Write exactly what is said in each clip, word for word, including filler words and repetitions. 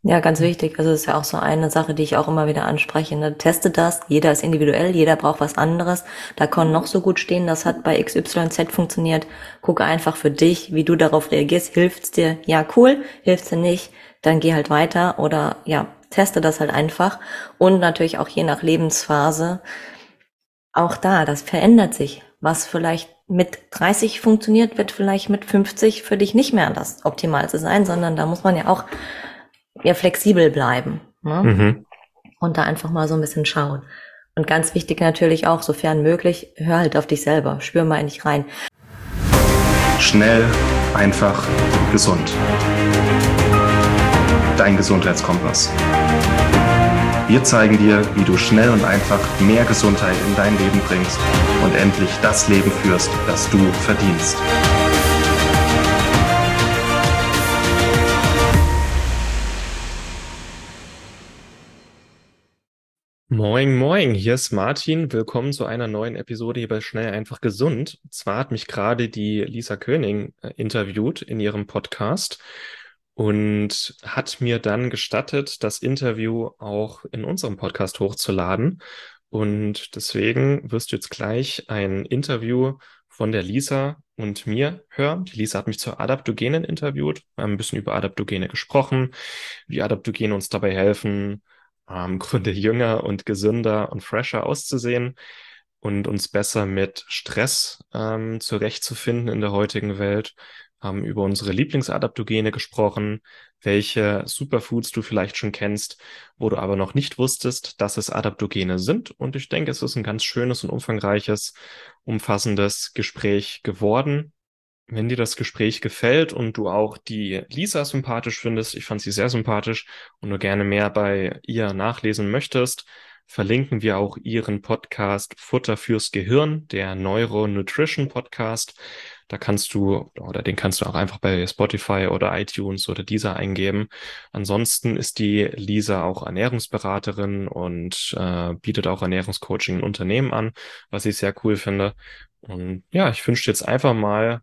Ja, ganz wichtig. Also es ist ja auch so eine Sache, die ich auch immer wieder anspreche. Ne? Teste das. Jeder ist individuell, jeder braucht was anderes. Da kann noch so gut stehen, das hat bei X Y Z funktioniert. Gucke einfach für dich, wie du darauf reagierst. Hilft's dir? Ja, cool. Hilft's dir nicht? Dann geh halt weiter oder ja, teste das halt einfach. Und natürlich auch je nach Lebensphase. Auch da, das verändert sich. Was vielleicht mit dreißig funktioniert, wird vielleicht mit fünfzig für dich nicht mehr das Optimalste sein, sondern da muss man ja auch ja flexibel bleiben, ne? Mhm. Und da einfach mal so ein bisschen schauen. Und ganz wichtig natürlich auch, sofern möglich, hör halt auf dich selber, spür mal in dich rein. Schnell, einfach, gesund. Dein Gesundheitskompass. Wir zeigen dir, wie du schnell und einfach mehr Gesundheit in dein Leben bringst und endlich das Leben führst, das du verdienst. Moin, moin, hier ist Martin. Willkommen zu einer neuen Episode hier bei Schnell, einfach, gesund. Und zwar hat mich gerade die Lisa König äh, interviewt in ihrem Podcast und hat mir dann gestattet, das Interview auch in unserem Podcast hochzuladen. Und deswegen wirst du jetzt gleich ein Interview von der Lisa und mir hören. Die Lisa hat mich zur Adaptogenen interviewt, wir haben ein bisschen über Adaptogene gesprochen, wie Adaptogene uns dabei helfen, ähm, im Grunde jünger und gesünder und fresher auszusehen und uns besser mit Stress ähm, zurechtzufinden in der heutigen Welt. Haben über unsere Lieblingsadaptogene gesprochen, welche Superfoods du vielleicht schon kennst, wo du aber noch nicht wusstest, dass es Adaptogene sind. Und ich denke, es ist ein ganz schönes und umfangreiches, umfassendes Gespräch geworden. Wenn dir das Gespräch gefällt und du auch die Lisa sympathisch findest, ich fand sie sehr sympathisch und du gerne mehr bei ihr nachlesen möchtest, verlinken wir auch ihren Podcast Futter fürs Gehirn, der Neuronutrition Podcast. Da kannst du, oder den kannst du auch einfach bei Spotify oder iTunes oder Deezer eingeben. Ansonsten ist die Lisa auch Ernährungsberaterin und äh, bietet auch Ernährungscoaching in Unternehmen an, was ich sehr cool finde. Und ja, ich wünsche dir jetzt einfach mal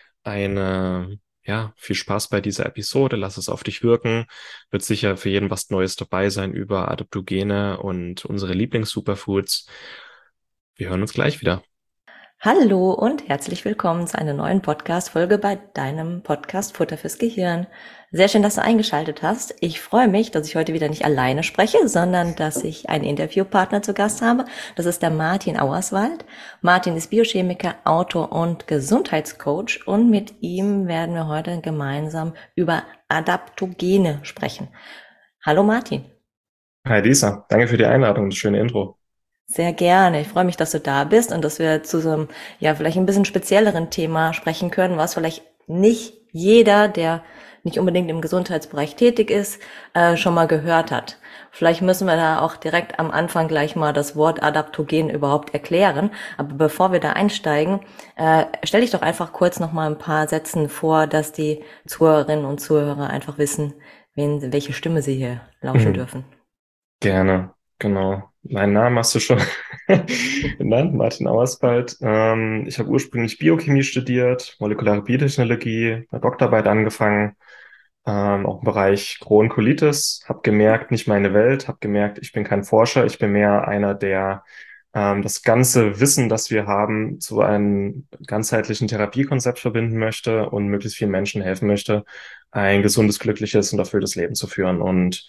eine, ja, viel Spaß bei dieser Episode. Lass es auf dich wirken. Wird sicher für jeden was Neues dabei sein über Adaptogene und unsere Lieblings-Superfoods. Wir hören uns gleich wieder. Hallo und herzlich willkommen zu einer neuen Podcast-Folge bei deinem Podcast Futter fürs Gehirn. Sehr schön, dass du eingeschaltet hast. Ich freue mich, dass ich heute wieder nicht alleine spreche, sondern dass ich einen Interviewpartner zu Gast habe. Das ist der Martin Auerswald. Martin ist Biochemiker, Autor und Gesundheitscoach und mit ihm werden wir heute gemeinsam über Adaptogene sprechen. Hallo Martin. Hi Lisa, danke für die Einladung und das schöne Intro. Sehr gerne. Ich freue mich, dass du da bist und dass wir zu so einem, ja, vielleicht ein bisschen spezielleren Thema sprechen können, was vielleicht nicht jeder, der nicht unbedingt im Gesundheitsbereich tätig ist, äh, schon mal gehört hat. Vielleicht müssen wir da auch direkt am Anfang gleich mal das Wort Adaptogen überhaupt erklären. Aber bevor wir da einsteigen, äh, stell dich doch einfach kurz noch mal ein paar Sätzen vor, dass die Zuhörerinnen und Zuhörer einfach wissen, wen, welche Stimme sie hier lauschen Mhm. dürfen. Gerne, genau. Meinen Namen hast du schon genannt, Martin Auerswald. Ähm, ich habe ursprünglich Biochemie studiert, molekulare Biotechnologie, eine Doktorarbeit angefangen, ähm, auch im Bereich Crohn-Colitis. Habe gemerkt, nicht meine Welt, habe gemerkt, ich bin kein Forscher, ich bin mehr einer, der ähm, das ganze Wissen, das wir haben, zu einem ganzheitlichen Therapiekonzept verbinden möchte und möglichst vielen Menschen helfen möchte, ein gesundes, glückliches und erfülltes Leben zu führen. Und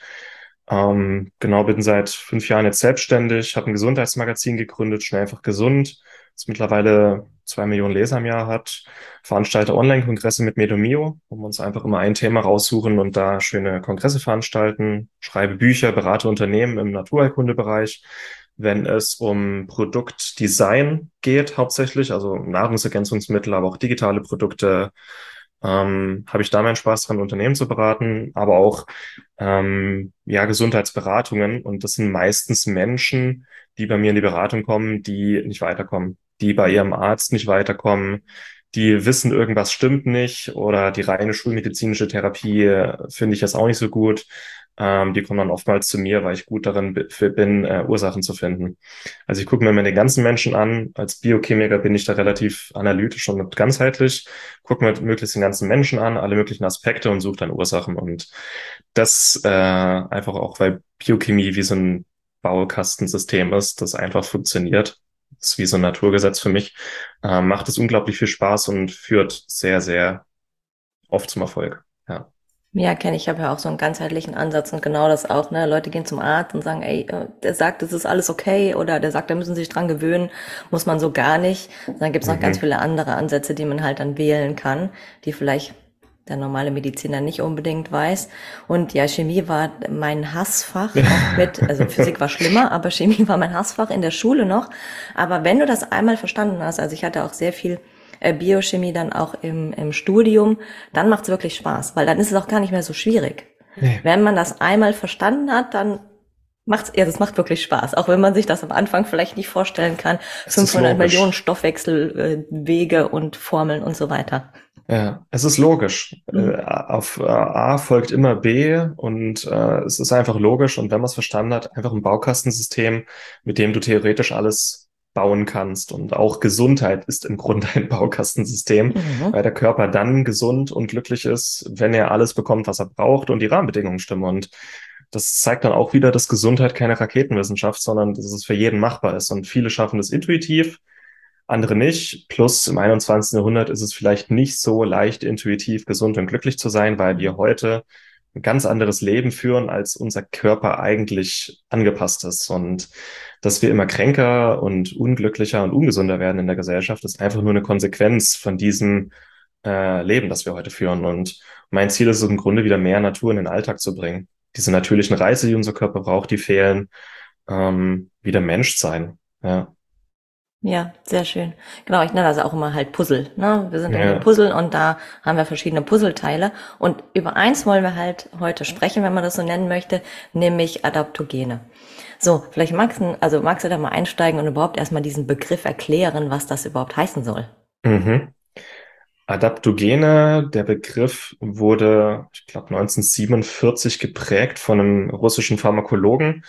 ähm, genau, bin seit fünf Jahren jetzt selbstständig, habe ein Gesundheitsmagazin gegründet, schnell einfach gesund, das mittlerweile zwei Millionen Leser im Jahr hat, veranstalte Online-Kongresse mit Medomio, wo wir uns einfach immer ein Thema raussuchen und da schöne Kongresse veranstalten, schreibe Bücher, berate Unternehmen im Naturheilkundebereich, wenn es um Produktdesign geht hauptsächlich, also Nahrungsergänzungsmittel, aber auch digitale Produkte, ähm, habe ich da meinen Spaß dran, Unternehmen zu beraten, aber auch ähm, ja, Gesundheitsberatungen. Und das sind meistens Menschen, die bei mir in die Beratung kommen, die nicht weiterkommen, die bei ihrem Arzt nicht weiterkommen, die wissen, irgendwas stimmt nicht oder die reine schulmedizinische Therapie äh, finde ich jetzt auch nicht so gut. Ähm, die kommen dann oftmals zu mir, weil ich gut darin bi- für bin, äh, Ursachen zu finden. Also ich gucke mir immer den ganzen Menschen an. Als Biochemiker bin ich da relativ analytisch und ganzheitlich. Gucke mir möglichst den ganzen Menschen an, alle möglichen Aspekte und suche dann Ursachen. Und das äh, einfach auch, weil Biochemie wie so ein Baukastensystem ist, das einfach funktioniert. Das ist wie so ein Naturgesetz für mich. Äh, macht es unglaublich viel Spaß und führt sehr, sehr oft zum Erfolg. Ja. Ja, kenne ich. Ich habe ja auch so einen ganzheitlichen Ansatz und genau das auch, ne? Leute gehen zum Arzt und sagen, ey, äh, der sagt, es ist alles okay oder der sagt, da müssen sie sich dran gewöhnen, muss man so gar nicht. Und dann gibt's noch ganz Mhm. viele andere Ansätze, die man halt dann wählen kann, die vielleicht der normale Mediziner nicht unbedingt weiß. Und ja, Chemie war mein Hassfach, auch mit, also Physik war schlimmer, aber Chemie war mein Hassfach in der Schule noch. Aber wenn du das einmal verstanden hast, also ich hatte auch sehr viel äh, Biochemie dann auch im, im Studium, dann macht's wirklich Spaß, weil dann ist es auch gar nicht mehr so schwierig. Nee. Wenn man das einmal verstanden hat, dann macht's, ja, das macht wirklich Spaß. Auch wenn man sich das am Anfang vielleicht nicht vorstellen kann. Es ist fünfhundert Millionen logisch. Stoffwechselwege äh, Wege und Formeln und so weiter. Ja, es ist logisch. Mhm. Äh, auf äh, A folgt immer B und äh, es ist einfach logisch. Und wenn man es verstanden hat, einfach ein Baukastensystem, mit dem du theoretisch alles bauen kannst. Und auch Gesundheit ist im Grunde ein Baukastensystem, weil Mhm. der Körper dann gesund und glücklich ist, wenn er alles bekommt, was er braucht und die Rahmenbedingungen stimmen. Und das zeigt dann auch wieder, dass Gesundheit keine Raketenwissenschaft, sondern dass es für jeden machbar ist. Und viele schaffen es intuitiv, andere nicht. Plus im einundzwanzigsten. Jahrhundert ist es vielleicht nicht so leicht, intuitiv gesund und glücklich zu sein, weil wir heute ein ganz anderes Leben führen, als unser Körper eigentlich angepasst ist. Und dass wir immer kränker und unglücklicher und ungesunder werden in der Gesellschaft, ist einfach nur eine Konsequenz von diesem äh, Leben, das wir heute führen. Und mein Ziel ist es im Grunde wieder mehr Natur in den Alltag zu bringen. Diese natürlichen Reize, die unser Körper braucht, die fehlen. Ähm, wieder Mensch sein. Ja. Ja, sehr schön. Genau, ich nenne das auch immer halt Puzzle. Ne? Wir sind irgendwie ein Ja. Puzzle und da haben wir verschiedene Puzzleteile. Und über eins wollen wir halt heute sprechen, wenn man das so nennen möchte, nämlich Adaptogene. So, vielleicht magst du, also magst du da mal einsteigen und überhaupt erstmal diesen Begriff erklären, was das überhaupt heißen soll. Mhm. Adaptogene, der Begriff wurde, ich glaube, neunzehnhundertsiebenundvierzig geprägt von einem russischen Pharmakologen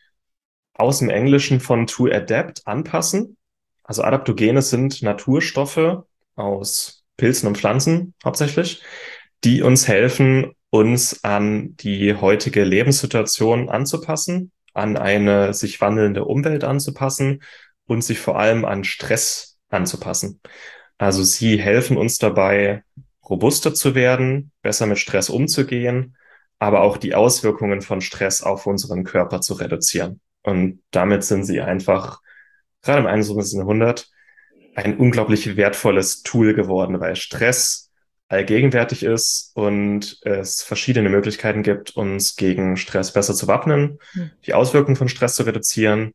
aus dem Englischen von to adapt, anpassen. Also Adaptogene sind Naturstoffe aus Pilzen und Pflanzen hauptsächlich, die uns helfen, uns an die heutige Lebenssituation anzupassen, an eine sich wandelnde Umwelt anzupassen und sich vor allem an Stress anzupassen. Also sie helfen uns dabei, robuster zu werden, besser mit Stress umzugehen, aber auch die Auswirkungen von Stress auf unseren Körper zu reduzieren. Und damit sind sie einfach, gerade im einundzwanzigsten. Jahrhundert, ein unglaublich wertvolles Tool geworden, weil Stress allgegenwärtig ist und es verschiedene Möglichkeiten gibt, uns gegen Stress besser zu wappnen, Hm. die Auswirkungen von Stress zu reduzieren,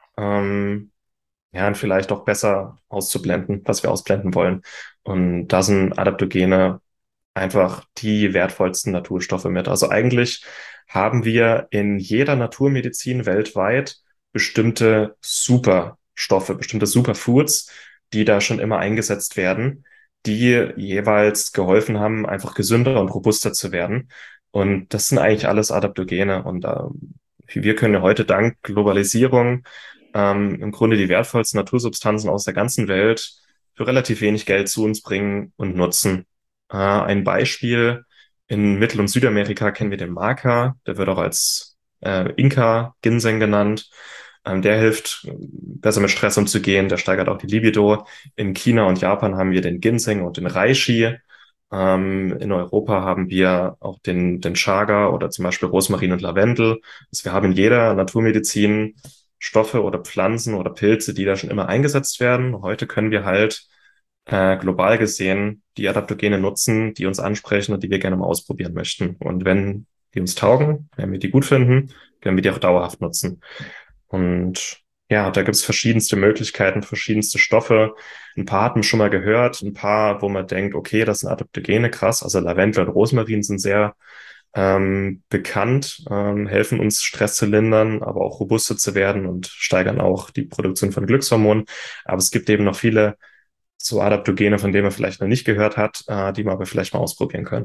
ähm, ja, und vielleicht auch besser auszublenden, was wir ausblenden wollen. Und da sind Adaptogene einfach die wertvollsten Naturstoffe mit. Also eigentlich haben wir in jeder Naturmedizin weltweit bestimmte Superstoffe, bestimmte Superfoods, die da schon immer eingesetzt werden, die jeweils geholfen haben, einfach gesünder und robuster zu werden. Und das sind eigentlich alles Adaptogene. Und äh, wir können ja heute dank Globalisierung ähm, im Grunde die wertvollsten Natursubstanzen aus der ganzen Welt für relativ wenig Geld zu uns bringen und nutzen. Äh, ein Beispiel: In Mittel- und Südamerika kennen wir den Maca, der wird auch als äh, Inka-Ginseng genannt. Ähm, der hilft, besser mit Stress umzugehen, der steigert auch die Libido. In China und Japan haben wir den Ginseng und den Reishi. Ähm, in Europa haben wir auch den, den Chaga oder zum Beispiel Rosmarin und Lavendel. Also wir haben in jeder Naturmedizin Stoffe oder Pflanzen oder Pilze, die da schon immer eingesetzt werden. Heute können wir halt äh, global gesehen die Adaptogene nutzen, die uns ansprechen und die wir gerne mal ausprobieren möchten. Und wenn die uns taugen, wenn wir die gut finden, können wir die auch dauerhaft nutzen. Und ja, da gibt es verschiedenste Möglichkeiten, verschiedenste Stoffe. Ein paar hat man schon mal gehört, ein paar, wo man denkt, okay, das sind Adaptogene, krass. Also Lavendel und Rosmarin sind sehr ähm, bekannt, ähm, helfen uns Stress zu lindern, aber auch robuster zu werden und steigern auch die Produktion von Glückshormonen. Aber es gibt eben noch viele so Adaptogene, von denen man vielleicht noch nicht gehört hat, äh, die man aber vielleicht mal ausprobieren könnte.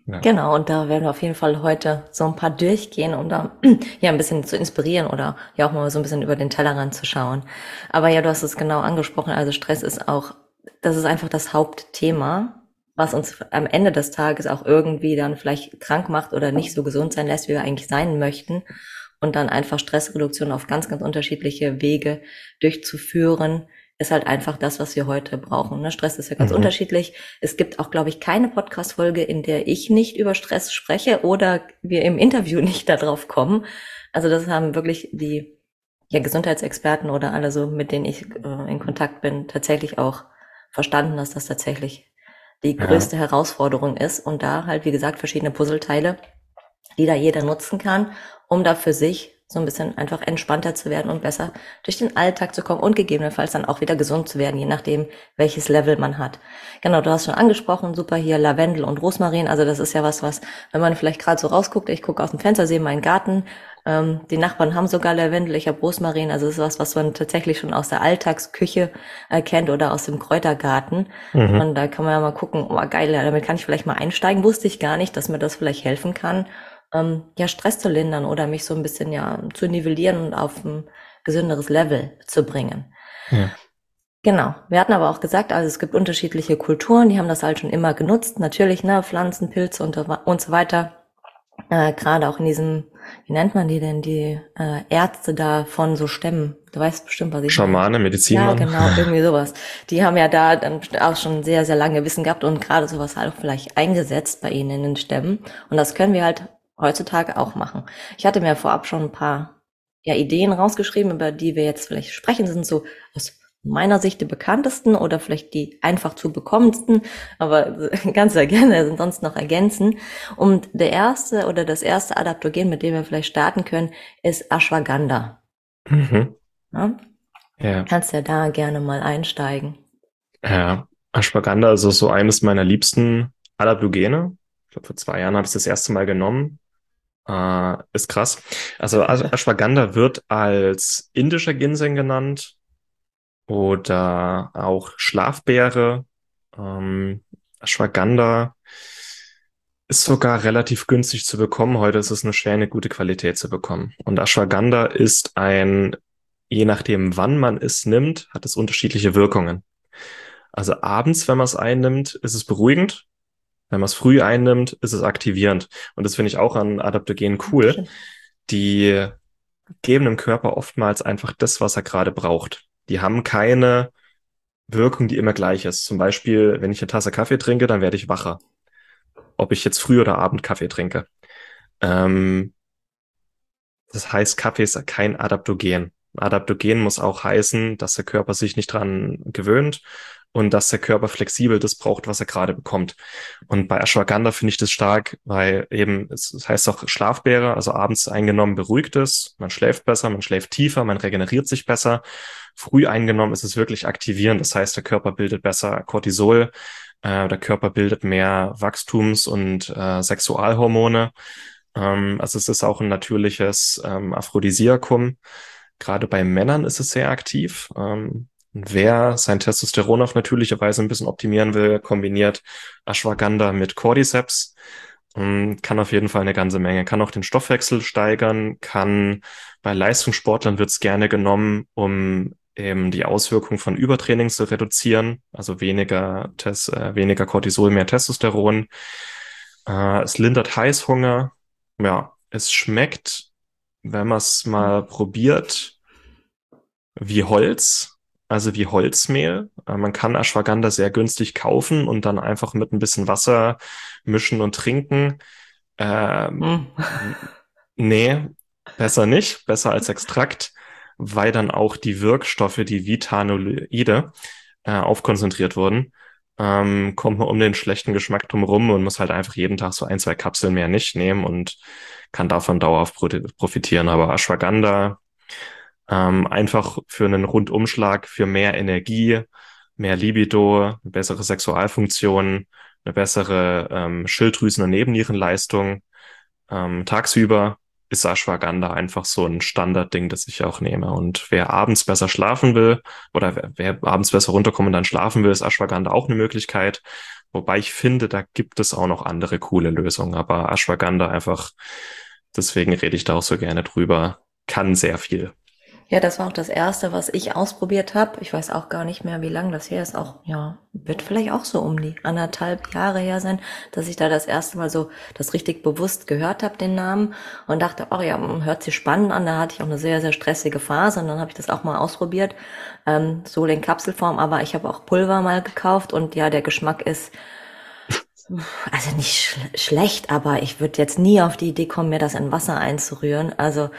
Ja. Genau, und da werden wir auf jeden Fall heute so ein paar durchgehen, um da ja ein bisschen zu inspirieren oder ja auch mal so ein bisschen über den Tellerrand zu schauen. Aber ja, du hast es genau angesprochen, also Stress ist auch, das ist einfach das Hauptthema, was uns am Ende des Tages auch irgendwie dann vielleicht krank macht oder nicht so gesund sein lässt, wie wir eigentlich sein möchten. Und dann einfach Stressreduktion auf ganz, ganz unterschiedliche Wege durchzuführen, ist halt einfach das, was wir heute brauchen. Ne? Stress ist ja ganz Mhm. unterschiedlich. Es gibt auch, glaube ich, keine Podcast-Folge, in der ich nicht über Stress spreche oder wir im Interview nicht darauf kommen. Also das haben wirklich die ja, Gesundheitsexperten oder alle so, mit denen ich äh, in Kontakt bin, tatsächlich auch verstanden, dass das tatsächlich die Ja. größte Herausforderung ist. Und da halt, wie gesagt, verschiedene Puzzleteile, die da jeder nutzen kann, um da für sich so ein bisschen einfach entspannter zu werden und besser durch den Alltag zu kommen und gegebenenfalls dann auch wieder gesund zu werden, je nachdem, welches Level man hat. Genau, du hast schon angesprochen, super hier Lavendel und Rosmarin, also das ist ja was, was, wenn man vielleicht gerade so rausguckt, ich gucke aus dem Fenster, sehe meinen Garten, ähm, die Nachbarn haben sogar Lavendel, ich habe Rosmarin, also das ist was, was man tatsächlich schon aus der Alltagsküche erkennt oder aus dem Kräutergarten. Mhm. Und da kann man ja mal gucken, oh geil, ja, damit kann ich vielleicht mal einsteigen, wusste ich gar nicht, dass mir das vielleicht helfen kann, ähm, ja, Stress zu lindern oder mich so ein bisschen ja zu nivellieren und auf ein gesünderes Level zu bringen. Ja. Genau. Wir hatten aber auch gesagt, also es gibt unterschiedliche Kulturen, die haben das halt schon immer genutzt. Natürlich, ne, Pflanzen, Pilze und, und so weiter. Äh, gerade auch in diesem, wie nennt man die denn, die äh, Ärzte da von so Stämmen. Du weißt bestimmt, was ich meine. Schamane, Medizinmann. Ja, genau, irgendwie sowas. Die haben ja da dann auch schon sehr, sehr lange Wissen gehabt und gerade sowas halt auch vielleicht eingesetzt bei ihnen in den Stämmen. Und das können wir halt heutzutage auch machen. Ich hatte mir vorab schon ein paar ja, Ideen rausgeschrieben, über die wir jetzt vielleicht sprechen. Das sind so aus meiner Sicht die bekanntesten oder vielleicht die einfach zu bekommendsten, aber ganz sehr gerne sind sonst noch ergänzen. Und der erste oder das erste Adaptogen, mit dem wir vielleicht starten können, ist Ashwagandha. Mhm. Ja? Ja. Kannst ja da gerne mal einsteigen. Ja, Ashwagandha ist so eines meiner liebsten Adaptogene. Ich glaube, vor zwei Jahren habe ich es das erste Mal genommen. Äh, ist krass. Also Ashwagandha wird als indischer Ginseng genannt oder auch Schlafbeere. Ähm, Ashwagandha ist sogar relativ günstig zu bekommen. Heute ist es nur schwer, eine gute Qualität zu bekommen. Und Ashwagandha ist ein, je nachdem, wann man es nimmt, hat es unterschiedliche Wirkungen. Also abends, wenn man es einnimmt, ist es beruhigend. Wenn man es früh einnimmt, ist es aktivierend. Und das finde ich auch an Adaptogenen cool. Schön. Die geben dem Körper oftmals einfach das, was er gerade braucht. Die haben keine Wirkung, die immer gleich ist. Zum Beispiel, wenn ich eine Tasse Kaffee trinke, dann werde ich wacher. Ob ich jetzt früh oder Abend Kaffee trinke. Ähm, das heißt, Kaffee ist kein Adaptogen. Ein Adaptogen muss auch heißen, dass der Körper sich nicht dran gewöhnt und dass der Körper flexibel das braucht, was er gerade bekommt. Und bei Ashwagandha finde ich das stark, weil eben, es heißt auch Schlafbeere, also abends eingenommen beruhigt es, man schläft besser, man schläft tiefer, man regeneriert sich besser. Früh eingenommen ist es wirklich aktivierend, das heißt, der Körper bildet besser Cortisol, äh, der Körper bildet mehr Wachstums- und äh, Sexualhormone. Ähm, also es ist auch ein natürliches ähm, Aphrodisiakum. Gerade bei Männern ist es sehr aktiv. Ähm, wer sein Testosteron auf natürliche Weise ein bisschen optimieren will, kombiniert Ashwagandha mit Cordyceps. Ähm, kann auf jeden Fall eine ganze Menge. Kann auch den Stoffwechsel steigern. Kann bei Leistungssportlern wird es gerne genommen, um eben die Auswirkungen von Übertraining zu reduzieren. Also weniger, Tes äh, weniger Cortisol, mehr Testosteron. Äh, es lindert Heißhunger. Ja, es schmeckt, wenn man es mal probiert, wie Holz, also wie Holzmehl. Äh, man kann Ashwagandha sehr günstig kaufen und dann einfach mit ein bisschen Wasser mischen und trinken. Ähm, Hm. nee, besser nicht, besser als Extrakt, weil dann auch die Wirkstoffe, die Vitanoide, äh, aufkonzentriert wurden. Ähm, kommt man um den schlechten Geschmack drumherum und muss halt einfach jeden Tag so ein, zwei Kapseln mehr nicht nehmen und kann davon dauerhaft profitieren. Aber Ashwagandha, ähm, einfach für einen Rundumschlag, für mehr Energie, mehr Libido, eine bessere Sexualfunktion, eine bessere ähm, Schilddrüsen- und Nebennierenleistung ähm, tagsüber. ist Ashwagandha einfach so ein Standardding, das ich auch nehme. Und wer abends besser schlafen will oder wer, wer abends besser runterkommen und dann schlafen will, ist Ashwagandha auch eine Möglichkeit. Wobei ich finde, da gibt es auch noch andere coole Lösungen. Aber Ashwagandha einfach, deswegen rede ich da auch so gerne drüber, kann sehr viel. Ja, das war auch das Erste, was ich ausprobiert habe. Ich weiß auch gar nicht mehr, wie lange das her ist. Auch, ja, wird vielleicht auch so um die anderthalb Jahre her sein, dass ich da das erste Mal so das richtig bewusst gehört habe, den Namen, und dachte, oh ja, hört sich spannend an. Da hatte ich auch eine sehr, sehr stressige Phase und dann habe ich das auch mal ausprobiert, ähm, so in Kapselform. Aber ich habe auch Pulver mal gekauft und ja, der Geschmack ist also nicht schl schlecht, aber ich würde jetzt nie auf die Idee kommen, mir das in Wasser einzurühren. Also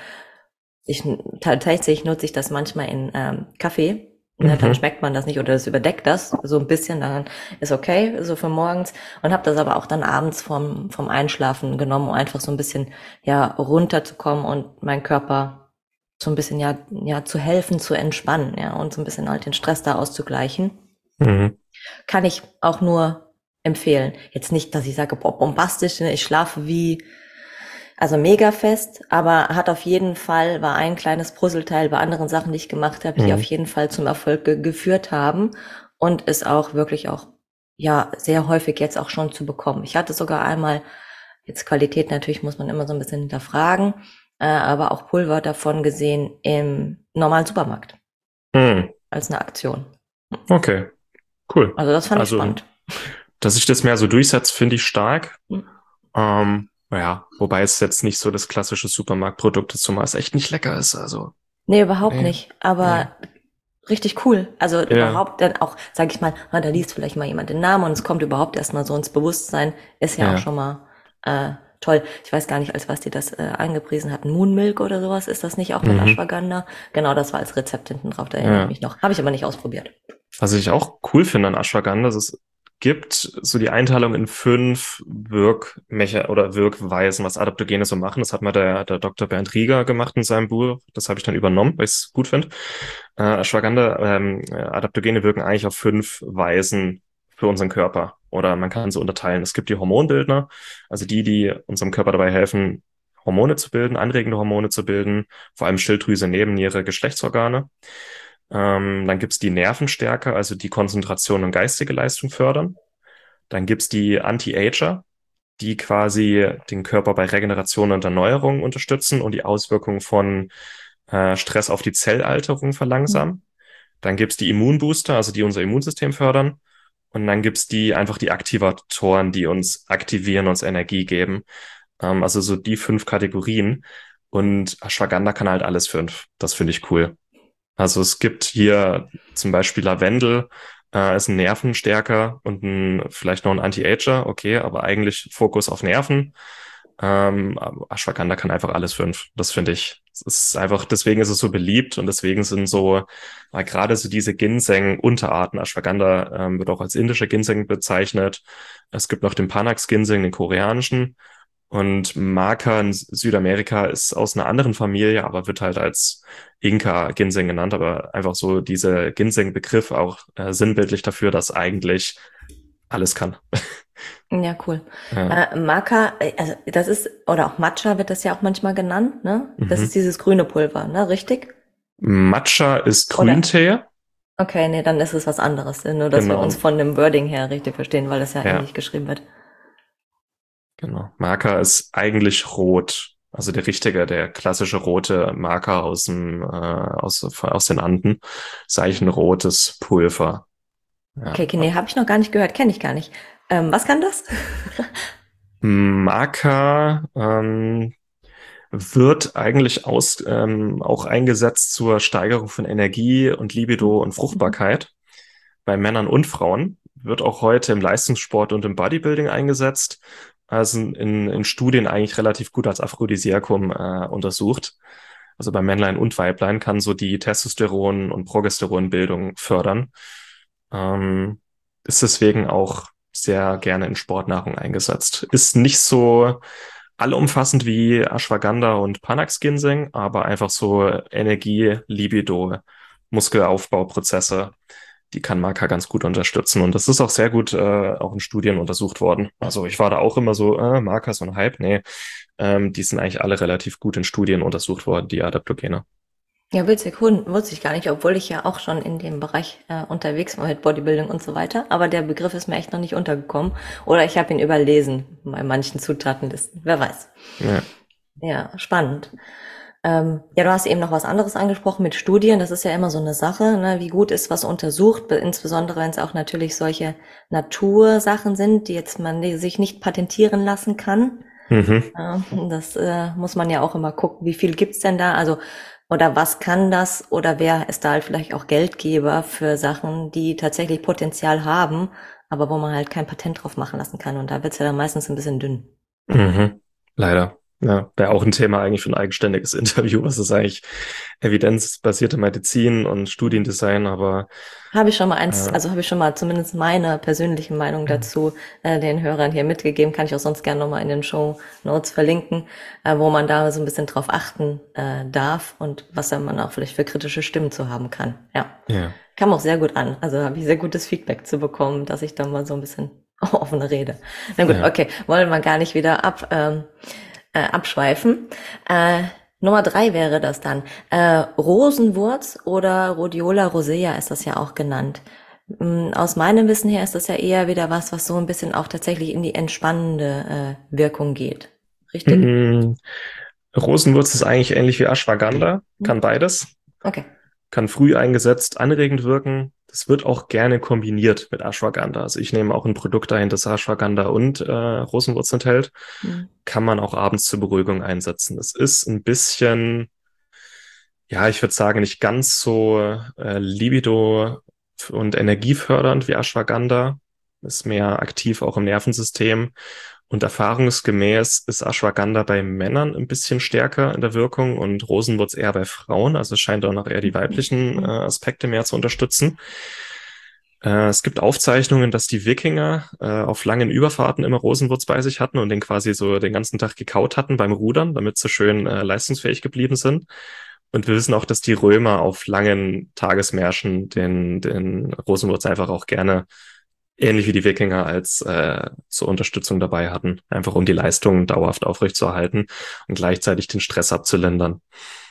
ich tatsächlich nutze ich das manchmal in ähm, Kaffee. Ne, Mhm. dann schmeckt man das nicht oder es überdeckt das so ein bisschen, dann ist okay, so für morgens, und habe das aber auch dann abends vom vom Einschlafen genommen, um einfach so ein bisschen ja runterzukommen und meinen Körper so ein bisschen ja ja zu helfen, zu entspannen, ja, und so ein bisschen halt den Stress da auszugleichen. Mhm. Kann ich auch nur empfehlen. Jetzt nicht, dass ich sage, boah, bombastisch, ne, ich schlafe wie also mega fest, aber hat auf jeden Fall, war ein kleines Puzzleteil bei anderen Sachen, die ich gemacht habe, die Mhm. auf jeden Fall zum Erfolg ge geführt haben und ist auch wirklich auch, ja, sehr häufig jetzt auch schon zu bekommen. Ich hatte sogar einmal, jetzt Qualität natürlich muss man immer so ein bisschen hinterfragen, äh, aber auch Pulver davon gesehen im normalen Supermarkt Mhm. als eine Aktion. Okay, cool. Also das fand ich Also, spannend. dass sich das mehr so durchsetzt, finde ich stark. Hm. Ähm, ja, wobei es jetzt nicht so das klassische Supermarktprodukt ist, zumal es echt nicht lecker ist. Also, Nee, überhaupt nee, nicht. Aber nee. richtig cool. Also Ja, überhaupt dann auch, sag ich mal, ah, da liest vielleicht mal jemand den Namen und es kommt überhaupt erstmal so ins Bewusstsein, ist ja auch ja. schon mal äh, toll. Ich weiß gar nicht, als was die das äh, angepriesen hatten. Moonmilk oder sowas, ist das nicht auch mit Mhm. Ashwagandha? Genau, das war als Rezept hinten drauf, da erinnere ich Ja. mich noch. Habe ich aber nicht ausprobiert. Was ich auch cool finde an Ashwagandha, ist, es gibt so die Einteilung in fünf Wirkmecha oder Wirkweisen, was Adaptogene so machen. Das hat mal der, der Doktor Bernd Rieger gemacht in seinem Buch. Das habe ich dann übernommen, weil ich es gut finde. Äh, Ashwagandha, ähm, äh, Adaptogene wirken eigentlich auf fünf Weisen für unseren Körper. Oder man kann sie unterteilen. Es gibt die Hormonbildner, also die, die unserem Körper dabei helfen, Hormone zu bilden, anregende Hormone zu bilden, vor allem Schilddrüse, Nebenniere, Geschlechtsorgane. Ähm, dann gibt's die Nervenstärker, also die Konzentration und geistige Leistung fördern. Dann gibt's die Anti-Ager, die quasi den Körper bei Regeneration und Erneuerung unterstützen und die Auswirkungen von äh, Stress auf die Zellalterung verlangsamen. Dann gibt's die Immunbooster, also die unser Immunsystem fördern. Und dann gibt's die einfach die Aktivatoren, die uns aktivieren, uns Energie geben. Ähm, also so die fünf Kategorien. Und Ashwagandha kann halt alles fünf. Das finde ich cool. Also es gibt hier zum Beispiel Lavendel, äh, ist ein Nervenstärker und ein, vielleicht noch ein Anti-Ager, okay, aber eigentlich Fokus auf Nerven. Ähm, aber Ashwagandha kann einfach alles fünf. Das finde ich. Es ist einfach, deswegen ist es so beliebt und deswegen sind so, äh, gerade so diese Ginseng-Unterarten, Ashwagandha ähm, wird auch als indischer Ginseng bezeichnet. Es gibt noch den Panax-Ginseng, den koreanischen. Und Maca in Südamerika ist aus einer anderen Familie, aber wird halt als Inka-Ginseng genannt, aber einfach so diese Ginseng-Begriff auch äh, sinnbildlich dafür, dass eigentlich alles kann. Ja, cool. Ja. Äh, Maca, äh, also das ist, oder auch Matcha wird das ja auch manchmal genannt, ne? Das Mhm. ist dieses grüne Pulver, ne? Richtig? Matcha ist Oder? Grüntee. Okay, nee, dann ist es was anderes. Nur, dass wir uns Genau. von dem Wording her richtig verstehen, weil das ja Ja, ähnlich geschrieben wird. genau. Maca ist eigentlich rot. Also der richtige, der klassische rote Maca aus dem, äh, aus, aus den Anden. Ist eigentlich ein rotes Pulver. Ja. Okay, okay, nee, habe ich noch gar nicht gehört, kenne ich gar nicht. Ähm, was kann das? Maca ähm, wird eigentlich aus, ähm, auch eingesetzt zur Steigerung von Energie und Libido und Mhm. Fruchtbarkeit bei Männern und Frauen. Wird auch heute im Leistungssport und im Bodybuilding eingesetzt. Also in, in Studien eigentlich relativ gut als Aphrodisiakum äh, untersucht. Also bei Männlein und Weiblein kann so die Testosteron- und Progesteronbildung fördern. Ähm, ist deswegen auch sehr gerne in Sportnahrung eingesetzt. Ist nicht so allumfassend wie Ashwagandha und Panax Ginseng, aber einfach so Energie, Libido, Muskelaufbauprozesse die kann Maca ganz gut unterstützen. Und das ist auch sehr gut äh, auch in Studien untersucht worden. Also ich war da auch immer so, äh, Maca ist so ein Hype. Nee, ähm, die sind eigentlich alle relativ gut in Studien untersucht worden, die Adaptogene. Ja, witzig, Hund wusste ich gar nicht, obwohl ich ja auch schon in dem Bereich äh, unterwegs war mit Bodybuilding und so weiter. Aber der Begriff ist mir echt noch nicht untergekommen. Oder ich habe ihn überlesen bei manchen Zutatenlisten. Wer weiß. Ja, Ja, spannend. Ähm, ja, du hast eben noch was anderes angesprochen mit Studien. Das ist ja immer so eine Sache, ne? Wie gut ist was untersucht, insbesondere wenn es auch natürlich solche Natursachen sind, die jetzt man die sich nicht patentieren lassen kann. mhm. Ja, das äh, muss man ja auch immer gucken, wie viel gibt's denn da? Also oder was kann das? Oder wer ist da halt vielleicht auch Geldgeber für Sachen, die tatsächlich Potenzial haben, aber wo man halt kein Patent drauf machen lassen kann. Und da wird's ja dann meistens ein bisschen dünn. Mhm. Leider. Ja, wäre auch ein Thema eigentlich für ein eigenständiges Interview. Was ist eigentlich evidenzbasierte Medizin und Studiendesign, aber Habe ich schon mal eins, äh, also habe ich schon mal zumindest meine persönliche Meinung dazu äh, den Hörern hier mitgegeben, kann ich auch sonst gerne nochmal in den Show Notes verlinken, äh, wo man da so ein bisschen drauf achten äh, darf und was dann man auch vielleicht für kritische Stimmen zu haben kann. Ja, ja. kam auch sehr gut an. Also habe ich sehr gutes Feedback zu bekommen, dass ich da mal so ein bisschen offene rede. Na gut, Ja. okay, wollen wir gar nicht wieder ab ähm, äh, abschweifen. Äh, Nummer drei wäre das dann. Äh, Rosenwurz oder Rhodiola rosea ist das ja auch genannt. Mm, Aus meinem Wissen her ist das ja eher wieder was, was so ein bisschen auch tatsächlich in die entspannende äh, Wirkung geht. Richtig? Mm, Rosenwurz ist eigentlich ähnlich wie Ashwagandha, kann beides, Okay. kann früh eingesetzt anregend wirken. Das wird auch gerne kombiniert mit Ashwagandha. Also ich nehme auch ein Produkt ein, das Ashwagandha und äh, Rosenwurz enthält. Mhm. Kann man auch abends zur Beruhigung einsetzen. Es ist ein bisschen, ja, ich würde sagen, nicht ganz so äh, libido- und energiefördernd wie Ashwagandha. Ist mehr aktiv auch im Nervensystem. Und erfahrungsgemäß ist Ashwagandha bei Männern ein bisschen stärker in der Wirkung und Rosenwurz eher bei Frauen. Also es scheint auch noch eher die weiblichen äh, Aspekte mehr zu unterstützen. Äh, es gibt Aufzeichnungen, dass die Wikinger äh, auf langen Überfahrten immer Rosenwurz bei sich hatten und den quasi so den ganzen Tag gekaut hatten beim Rudern, damit sie schön äh, leistungsfähig geblieben sind. Und wir wissen auch, dass die Römer auf langen Tagesmärschen den, den Rosenwurz einfach auch gerne, ähnlich wie die Wikinger, als äh, zur Unterstützung dabei hatten. Einfach um die Leistung dauerhaft aufrechtzuerhalten und gleichzeitig den Stress abzulindern.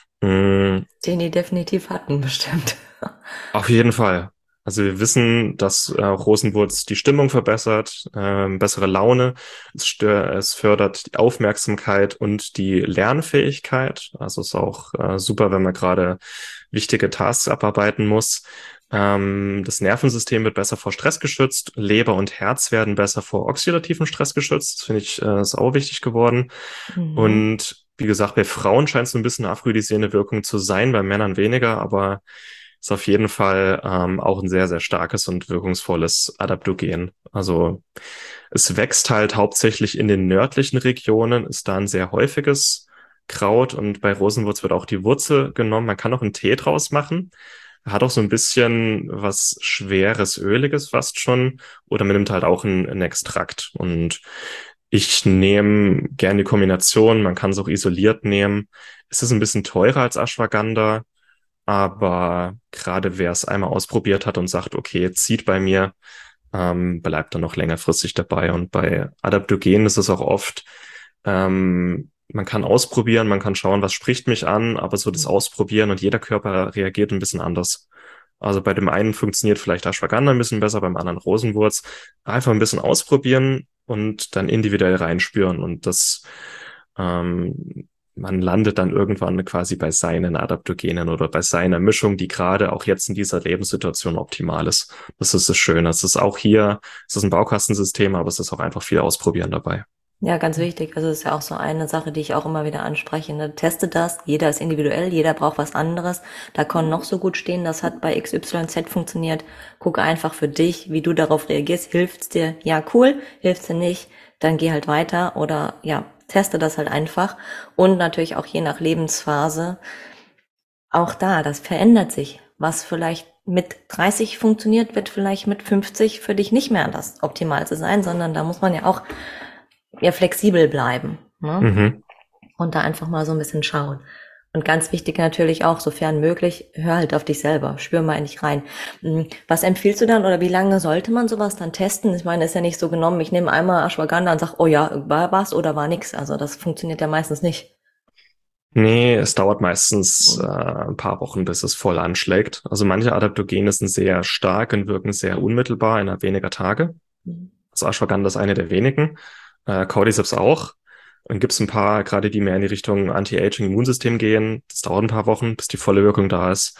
Mm, Den die definitiv hatten, bestimmt. auf jeden Fall. Also wir wissen, dass äh, Rosenwurz die Stimmung verbessert, ähm, bessere Laune, es, stör, es fördert die Aufmerksamkeit und die Lernfähigkeit. Also ist auch äh, super, wenn man gerade wichtige Tasks abarbeiten muss. Ähm, das Nervensystem wird besser vor Stress geschützt, Leber und Herz werden besser vor oxidativen Stress geschützt. Das finde ich äh, ist auch wichtig geworden. Mhm. Und wie gesagt, bei Frauen scheint es so ein bisschen eine aphrodisierende Wirkung zu sein, bei Männern weniger, aber ist auf jeden Fall ähm, auch ein sehr, sehr starkes und wirkungsvolles Adaptogen. Also es wächst halt hauptsächlich in den nördlichen Regionen, ist da ein sehr häufiges Kraut und bei Rosenwurz wird auch die Wurzel genommen. Man kann auch einen Tee draus machen. Hat auch so ein bisschen was Schweres, Öliges fast schon. Oder man nimmt halt auch einen, einen Extrakt. Und ich nehme gerne die Kombination. Man kann es auch isoliert nehmen. Es ist ein bisschen teurer als Ashwagandha. Aber gerade wer es einmal ausprobiert hat und sagt, okay, zieht bei mir, ähm, bleibt dann noch längerfristig dabei. Und bei Adaptogenen ist es auch oft, ähm, man kann ausprobieren, man kann schauen, was spricht mich an, aber so das Ausprobieren und jeder Körper reagiert ein bisschen anders. Also bei dem einen funktioniert vielleicht Ashwagandha ein bisschen besser, beim anderen Rosenwurz. Einfach ein bisschen ausprobieren und dann individuell reinspüren und das, ähm, man landet dann irgendwann quasi bei seinen Adaptogenen oder bei seiner Mischung, die gerade auch jetzt in dieser Lebenssituation optimal ist. Das ist das Schöne. Es ist auch hier, es ist ein Baukastensystem, aber es ist auch einfach viel Ausprobieren dabei. Ja, ganz wichtig. Also das ist ja auch so eine Sache, die ich auch immer wieder anspreche. Ne? Teste das. Jeder ist individuell, jeder braucht was anderes. Da kann noch so gut stehen, das hat bei X Y Z funktioniert. Guck einfach für dich, wie du darauf reagierst. Hilft's dir? Ja, cool. Hilft's dir nicht? Dann geh halt weiter oder ja, teste das halt einfach. Und natürlich auch je nach Lebensphase. Auch da, das verändert sich. Was vielleicht mit dreißig funktioniert, wird vielleicht mit fünfzig für dich nicht mehr das Optimalste sein, sondern da muss man ja auch ja flexibel bleiben, ne? Mhm. Und da einfach mal so ein bisschen schauen. Und ganz wichtig natürlich auch, sofern möglich, hör halt auf dich selber, spür mal in dich rein. Was empfiehlst du dann oder wie lange sollte man sowas dann testen? Ich meine, ist ja nicht so genommen, ich nehme einmal Ashwagandha und sage, oh ja, war was oder war nix. Also das funktioniert ja meistens nicht. Nee, es dauert meistens äh, ein paar Wochen, bis es voll anschlägt. Also manche Adaptogene sind sehr stark und wirken sehr unmittelbar innerhalb weniger Tage. Also Ashwagandha ist eine der wenigen, äh, Cordyceps auch. Dann gibt's ein paar, gerade die mehr in die Richtung Anti-Aging-Immunsystem gehen. Das dauert ein paar Wochen, bis die volle Wirkung da ist.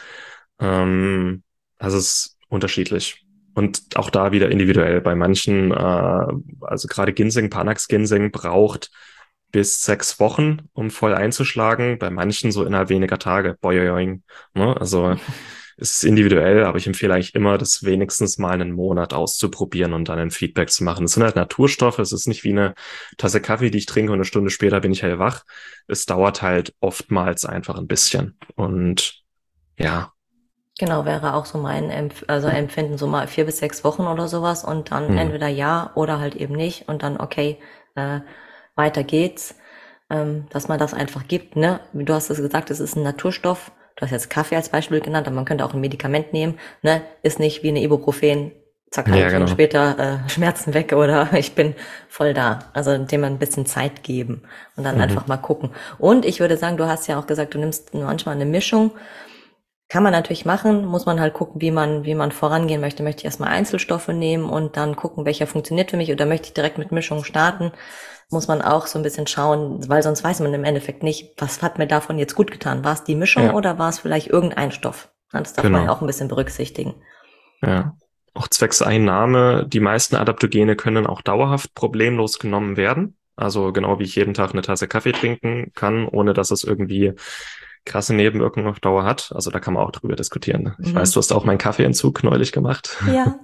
Ähm, also es ist unterschiedlich. Und auch da wieder individuell. Bei manchen, äh, also gerade Ginseng, Panax-Ginseng braucht bis sechs Wochen, um voll einzuschlagen. Bei manchen so innerhalb weniger Tage. Boing, ne? Also es ist individuell, aber ich empfehle eigentlich immer, das wenigstens mal einen Monat auszuprobieren und dann ein Feedback zu machen. Es sind halt Naturstoffe, es ist nicht wie eine Tasse Kaffee, die ich trinke und eine Stunde später bin ich hellwach. Es dauert halt oftmals einfach ein bisschen. Und ja. Genau, wäre auch so mein Empf also Empfinden, so mal vier bis sechs Wochen oder sowas und dann hm. entweder ja oder halt eben nicht und dann okay, äh, weiter geht's, ähm, dass man das einfach gibt, ne? Du hast es gesagt, es ist ein Naturstoff. Du hast jetzt Kaffee als Beispiel genannt, aber man könnte auch ein Medikament nehmen, ne? Ist nicht wie eine Ibuprofen, zack, eine Ja, Stunde genau. später äh, Schmerzen weg oder ich bin voll da. Also dem ein bisschen Zeit geben und dann Mhm. einfach mal gucken. Und ich würde sagen, du hast ja auch gesagt, du nimmst manchmal eine Mischung. Kann man natürlich machen, muss man halt gucken, wie man wie man vorangehen möchte. Möchte ich erstmal Einzelstoffe nehmen und dann gucken, welcher funktioniert für mich oder möchte ich direkt mit Mischung starten? Muss man auch so ein bisschen schauen, weil sonst weiß man im Endeffekt nicht, was hat mir davon jetzt gut getan. War es die Mischung Ja. oder war es vielleicht irgendein Stoff? Das darf man Genau. ja auch ein bisschen berücksichtigen. Ja. Auch zwecks Einnahme, die meisten Adaptogene können auch dauerhaft problemlos genommen werden. Also genau wie ich jeden Tag eine Tasse Kaffee trinken kann, ohne dass es irgendwie krasse Nebenwirkungen auf Dauer hat. Also da kann man auch drüber diskutieren. Ich Mhm. weiß, du hast auch meinen Kaffeeentzug neulich gemacht. Ja.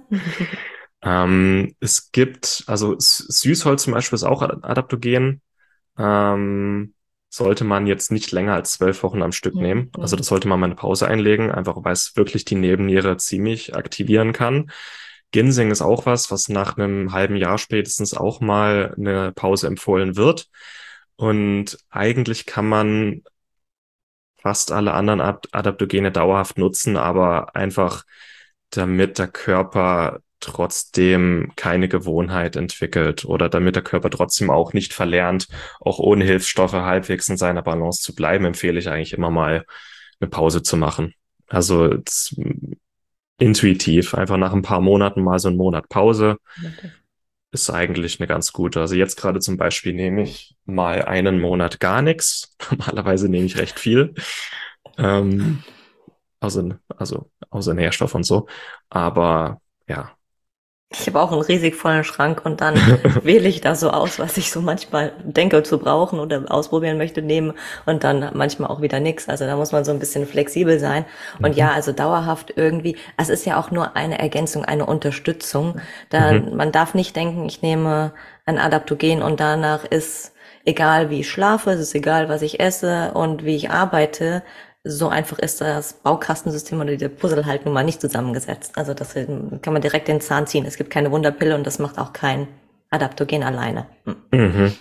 ähm, es gibt, also S- Süßholz zum Beispiel ist auch ad- adaptogen. Ähm, sollte man jetzt nicht länger als zwölf Wochen am Stück Mhm. nehmen. Also das sollte man mal eine Pause einlegen, einfach weil es wirklich die Nebenniere ziemlich aktivieren kann. Ginseng ist auch was, was nach einem halben Jahr spätestens auch mal eine Pause empfohlen wird. Und eigentlich kann man fast alle anderen Ad Adaptogene dauerhaft nutzen, aber einfach damit der Körper trotzdem keine Gewohnheit entwickelt oder damit der Körper trotzdem auch nicht verlernt, auch ohne Hilfsstoffe halbwegs in seiner Balance zu bleiben, empfehle ich eigentlich immer mal eine Pause zu machen. Also es, intuitiv, einfach nach ein paar Monaten mal so einen Monat Pause ist eigentlich eine ganz gute. Also jetzt gerade zum Beispiel nehme ich mal einen Monat gar nichts. Normalerweise nehme ich recht viel. Ähm, also, also außer Nährstoff und so. Aber ja. Ich habe auch einen riesig vollen Schrank und dann wähle ich da so aus, was ich so manchmal denke zu brauchen oder ausprobieren möchte, nehmen und dann manchmal auch wieder nix. Also da muss man so ein bisschen flexibel sein. Und Mhm. ja, also dauerhaft irgendwie, es ist ja auch nur eine Ergänzung, eine Unterstützung. Da, Mhm. man darf nicht denken, ich nehme ein Adaptogen und danach ist egal, wie ich schlafe, es ist egal, was ich esse und wie ich arbeite. So einfach ist das Baukastensystem oder der Puzzle halt nun mal nicht zusammengesetzt. Also das kann man direkt den Zahn ziehen. Es gibt keine Wunderpille und das macht auch kein Adaptogen alleine. Hm. Mhm.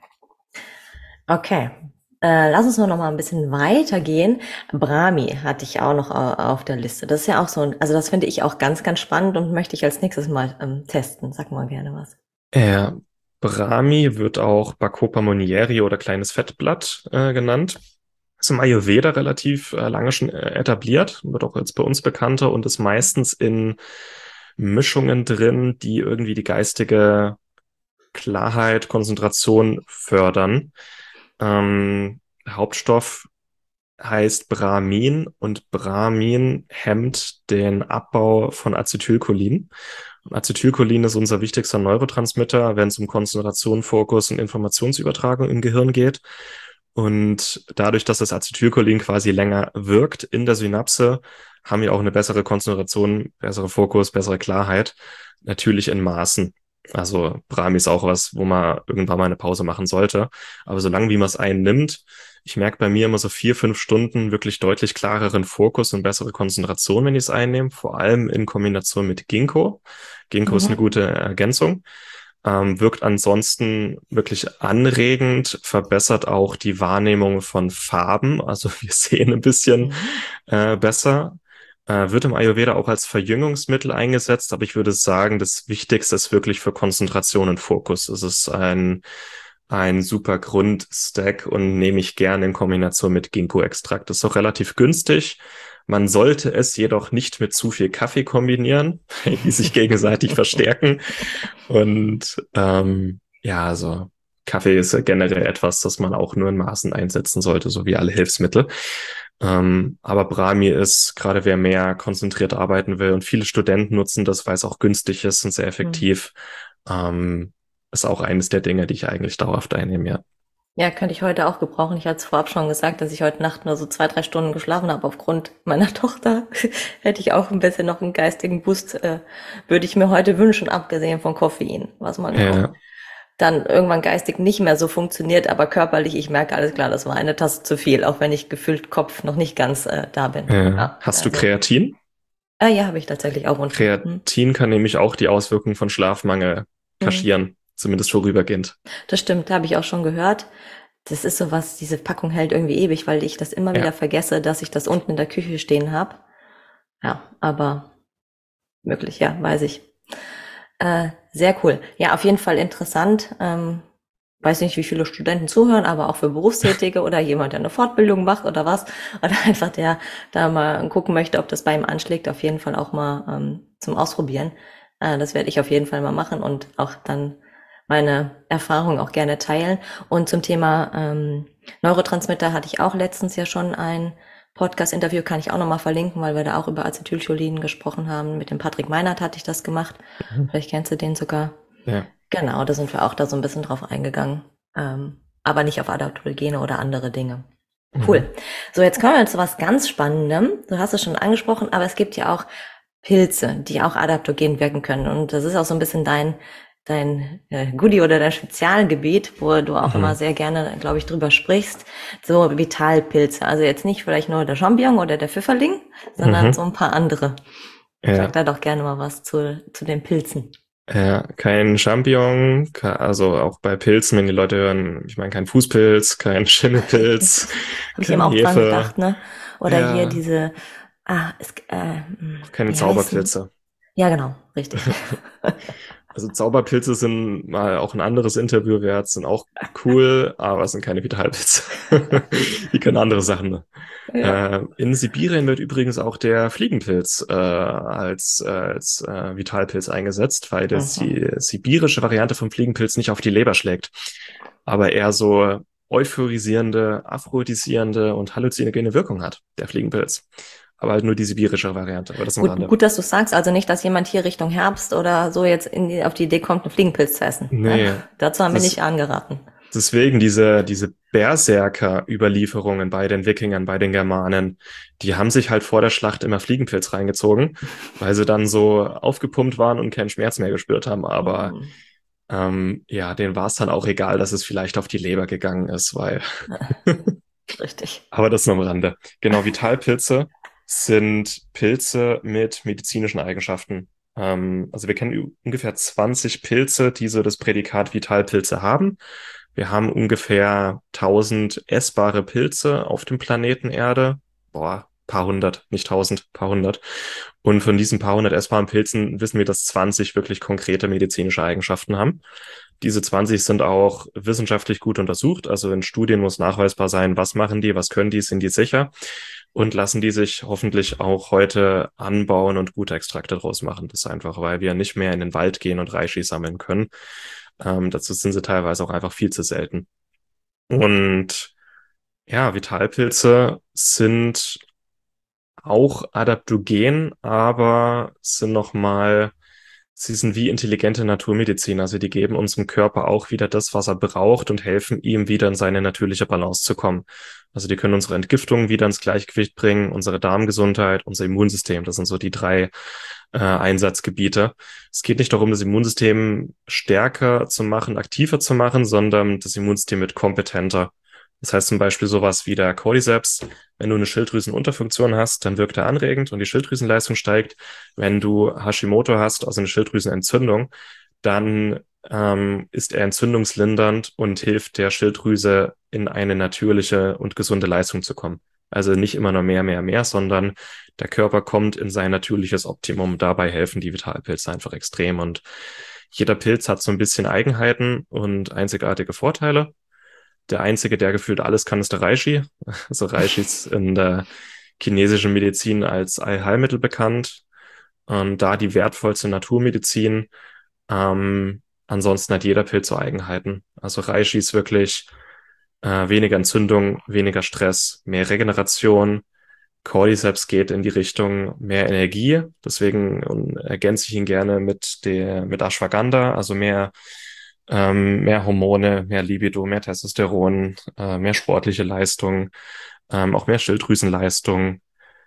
Okay, äh, lass uns noch mal ein bisschen weitergehen. Brahmi hatte ich auch noch au- auf der Liste. Das ist ja auch so, ein- also das finde ich auch ganz, ganz spannend und möchte ich als nächstes mal ähm, testen. Sag mal gerne was. Äh, Brahmi wird auch Bacopa monnieri oder kleines Fettblatt äh, genannt. Ist im Ayurveda relativ äh, lange schon äh, etabliert, wird auch jetzt bei uns bekannter und ist meistens in Mischungen drin, die irgendwie die geistige Klarheit, Konzentration fördern. Ähm, Hauptstoff heißt Brahmin und Brahmin hemmt den Abbau von Acetylcholin. Und Acetylcholin ist unser wichtigster Neurotransmitter, wenn es um Konzentration, Fokus und Informationsübertragung im Gehirn geht. Und dadurch, dass das Acetylcholin quasi länger wirkt in der Synapse, haben wir auch eine bessere Konzentration, bessere Fokus, bessere Klarheit, natürlich in Maßen. Also Brahmi ist auch was, wo man irgendwann mal eine Pause machen sollte. Aber solange wie man es einnimmt, ich merke bei mir immer so vier, fünf Stunden wirklich deutlich klareren Fokus und bessere Konzentration, wenn ich es einnehme, vor allem in Kombination mit Ginkgo. Ginkgo ist eine Mhm. gute Ergänzung. ähm, wirkt ansonsten wirklich anregend, verbessert auch die Wahrnehmung von Farben, also wir sehen ein bisschen Mhm. äh, besser. Äh, wird im Ayurveda auch als Verjüngungsmittel eingesetzt, aber ich würde sagen, das Wichtigste ist wirklich für Konzentration und Fokus. Es ist ein, ein super Grundstack und nehme ich gerne in Kombination mit Ginkgo-Extrakt. Das ist auch relativ günstig. Man sollte es jedoch nicht mit zu viel Kaffee kombinieren, weil die sich gegenseitig verstärken. Und ähm, ja, also Kaffee ist ja generell etwas, das man auch nur in Maßen einsetzen sollte, so wie alle Hilfsmittel. Ähm, aber Brahmi ist, gerade wer mehr konzentriert arbeiten will, und viele Studenten nutzen das, weil es auch günstig ist und sehr Mhm. effektiv, ähm, ist auch eines der Dinge, die ich eigentlich dauerhaft einnehme, ja. Ja, könnte ich heute auch gebrauchen. Ich hatte es vorab schon gesagt, dass ich heute Nacht nur so zwei, drei Stunden geschlafen habe aufgrund meiner Tochter. Hätte ich auch ein bisschen noch einen geistigen Boost, äh, würde ich mir heute wünschen, abgesehen von Koffein, was man ja auch Ja, dann irgendwann geistig nicht mehr so funktioniert, aber körperlich, ich merke alles klar, das war eine Tasse zu viel, auch wenn ich gefühlt Kopf noch nicht ganz äh, da bin. ja. Ja, Hast du also, Kreatin? äh, ja, habe ich tatsächlich auch und hm, Kreatin kann nämlich auch die Auswirkungen von Schlafmangel hm, kaschieren, zumindest vorübergehend. das stimmt, habe ich auch schon gehört. Das ist so was, diese Packung hält irgendwie ewig, weil ich das immer wieder Ja, vergesse, dass ich das unten in der Küche stehen habe. Ja, aber möglich, ja, weiß ich. Äh, sehr cool. Ja, auf jeden Fall interessant. Ähm, weiß nicht, wie viele Studenten zuhören, aber auch für Berufstätige oder jemand, der eine Fortbildung macht oder was. Oder einfach der da mal gucken möchte, ob das bei ihm anschlägt, auf jeden Fall auch mal ähm, zum Ausprobieren. Äh, das werde ich auf jeden Fall mal machen und auch dann meine Erfahrung auch gerne teilen. Und zum Thema ähm, Neurotransmitter hatte ich auch letztens ja schon ein Podcast-Interview, kann ich auch nochmal verlinken, weil wir da auch über Acetylcholin gesprochen haben. Mit dem Patrick Meinert hatte ich das gemacht. mhm. Vielleicht kennst du den sogar. Ja. Genau, da sind wir auch da so ein bisschen drauf eingegangen. Ähm, aber nicht auf Adaptogene oder andere Dinge. Cool. Mhm. So, jetzt kommen wir zu was ganz Spannendem. Du hast es schon angesprochen, aber es gibt ja auch Pilze, die auch adaptogen wirken können. Und das ist auch so ein bisschen dein, dein äh, Goodie oder dein Spezialgebiet, wo du auch immer Mhm. sehr gerne, glaube ich, drüber sprichst. So Vitalpilze. Also jetzt nicht vielleicht nur der Champignon oder der Pfifferling, sondern so Mhm. ein paar andere. Sag Ja. da doch gerne mal was zu, zu den Pilzen. Ja, kein Champignon, ke- also auch bei Pilzen, wenn die Leute hören, ich meine kein Fußpilz, kein Schimmelpilz, Habe ich eben keine auch dran Hefe, gedacht, ne? Oder hier ja, diese, ah, es, äh, hm, auch keine wie heißen? Zauberpilze. Ja, genau, richtig. Also Zauberpilze sind mal auch ein anderes Interview wert, sind auch cool, aber es sind keine Vitalpilze. Die können andere Sachen. Ne? Ja. Äh, in Sibirien wird übrigens auch der Fliegenpilz äh, als, äh, als äh, Vitalpilz eingesetzt, weil das Mhm. die sibirische Variante vom Fliegenpilz nicht auf die Leber schlägt, aber eher so euphorisierende, aphrodisierende und halluzinogene Wirkung hat, der Fliegenpilz. Aber halt nur die sibirische Variante, aber das am Gut, Rande. gut, dass du sagst, also nicht, dass jemand hier Richtung Herbst oder so jetzt in die, auf die Idee kommt, einen Fliegenpilz zu essen. Ne? Nee, Dazu haben wir nicht das, angeraten. deswegen diese, diese Berserker-Überlieferungen bei den Wikingern, bei den Germanen, die haben sich halt vor der Schlacht immer Fliegenpilz reingezogen, weil sie dann so aufgepumpt waren und keinen Schmerz mehr gespürt haben. Aber Mhm. ähm, ja, denen war es dann auch egal, dass es vielleicht auf die Leber gegangen ist, weil, Richtig. aber das nur am Rande. Genau, Vitalpilze sind Pilze mit medizinischen Eigenschaften. Ähm, also wir kennen ü- ungefähr zwanzig Pilze, die so das Prädikat Vitalpilze haben. Wir haben ungefähr tausend essbare Pilze auf dem Planeten Erde. Boah, paar hundert, nicht tausend, paar hundert. Und von diesen paar hundert essbaren Pilzen wissen wir, dass zwanzig wirklich konkrete medizinische Eigenschaften haben. Diese zwanzig sind auch wissenschaftlich gut untersucht. Also in Studien muss nachweisbar sein, was machen die, was können die, sind die sicher und lassen die sich hoffentlich auch heute anbauen und gute Extrakte draus machen. Das ist einfach, weil wir nicht mehr in den Wald gehen und Reishi sammeln können. Ähm, dazu sind sie teilweise auch einfach viel zu selten. Und ja, Vitalpilze sind auch adaptogen, aber sind nochmal, sie sind wie intelligente Naturmedizin. Also die geben unserem Körper auch wieder das, was er braucht und helfen ihm wieder in seine natürliche Balance zu kommen. Also die können unsere Entgiftung wieder ins Gleichgewicht bringen, unsere Darmgesundheit, unser Immunsystem. Das sind so die drei äh, Einsatzgebiete. Es geht nicht darum, das Immunsystem stärker zu machen, aktiver zu machen, sondern das Immunsystem wird kompetenter. Das heißt zum Beispiel sowas wie der Cordyceps. Wenn du eine Schilddrüsenunterfunktion hast, dann wirkt er anregend und die Schilddrüsenleistung steigt. Wenn du Hashimoto hast, also eine Schilddrüsenentzündung, dann ähm, ist er entzündungslindernd und hilft der Schilddrüse in eine natürliche und gesunde Leistung zu kommen. Also nicht immer nur mehr, mehr, mehr, sondern der Körper kommt in sein natürliches Optimum. Dabei helfen die Vitalpilze einfach extrem. Und jeder Pilz hat so ein bisschen Eigenheiten und einzigartige Vorteile. Der einzige, der gefühlt alles kann, ist der Reishi. Also Reishi ist in der chinesischen Medizin als Allheilmittel bekannt. Und da die wertvollste Naturmedizin. Ähm, ansonsten hat jeder Pilz so Eigenheiten. Also Reishi ist wirklich äh, weniger Entzündung, weniger Stress, mehr Regeneration. Cordyceps geht in die Richtung mehr Energie. Deswegen um, ergänze ich ihn gerne mit der mit Ashwagandha, also mehr ähm, mehr Hormone, mehr Libido, mehr Testosteron, äh, mehr sportliche Leistung, ähm, auch mehr Schilddrüsenleistung.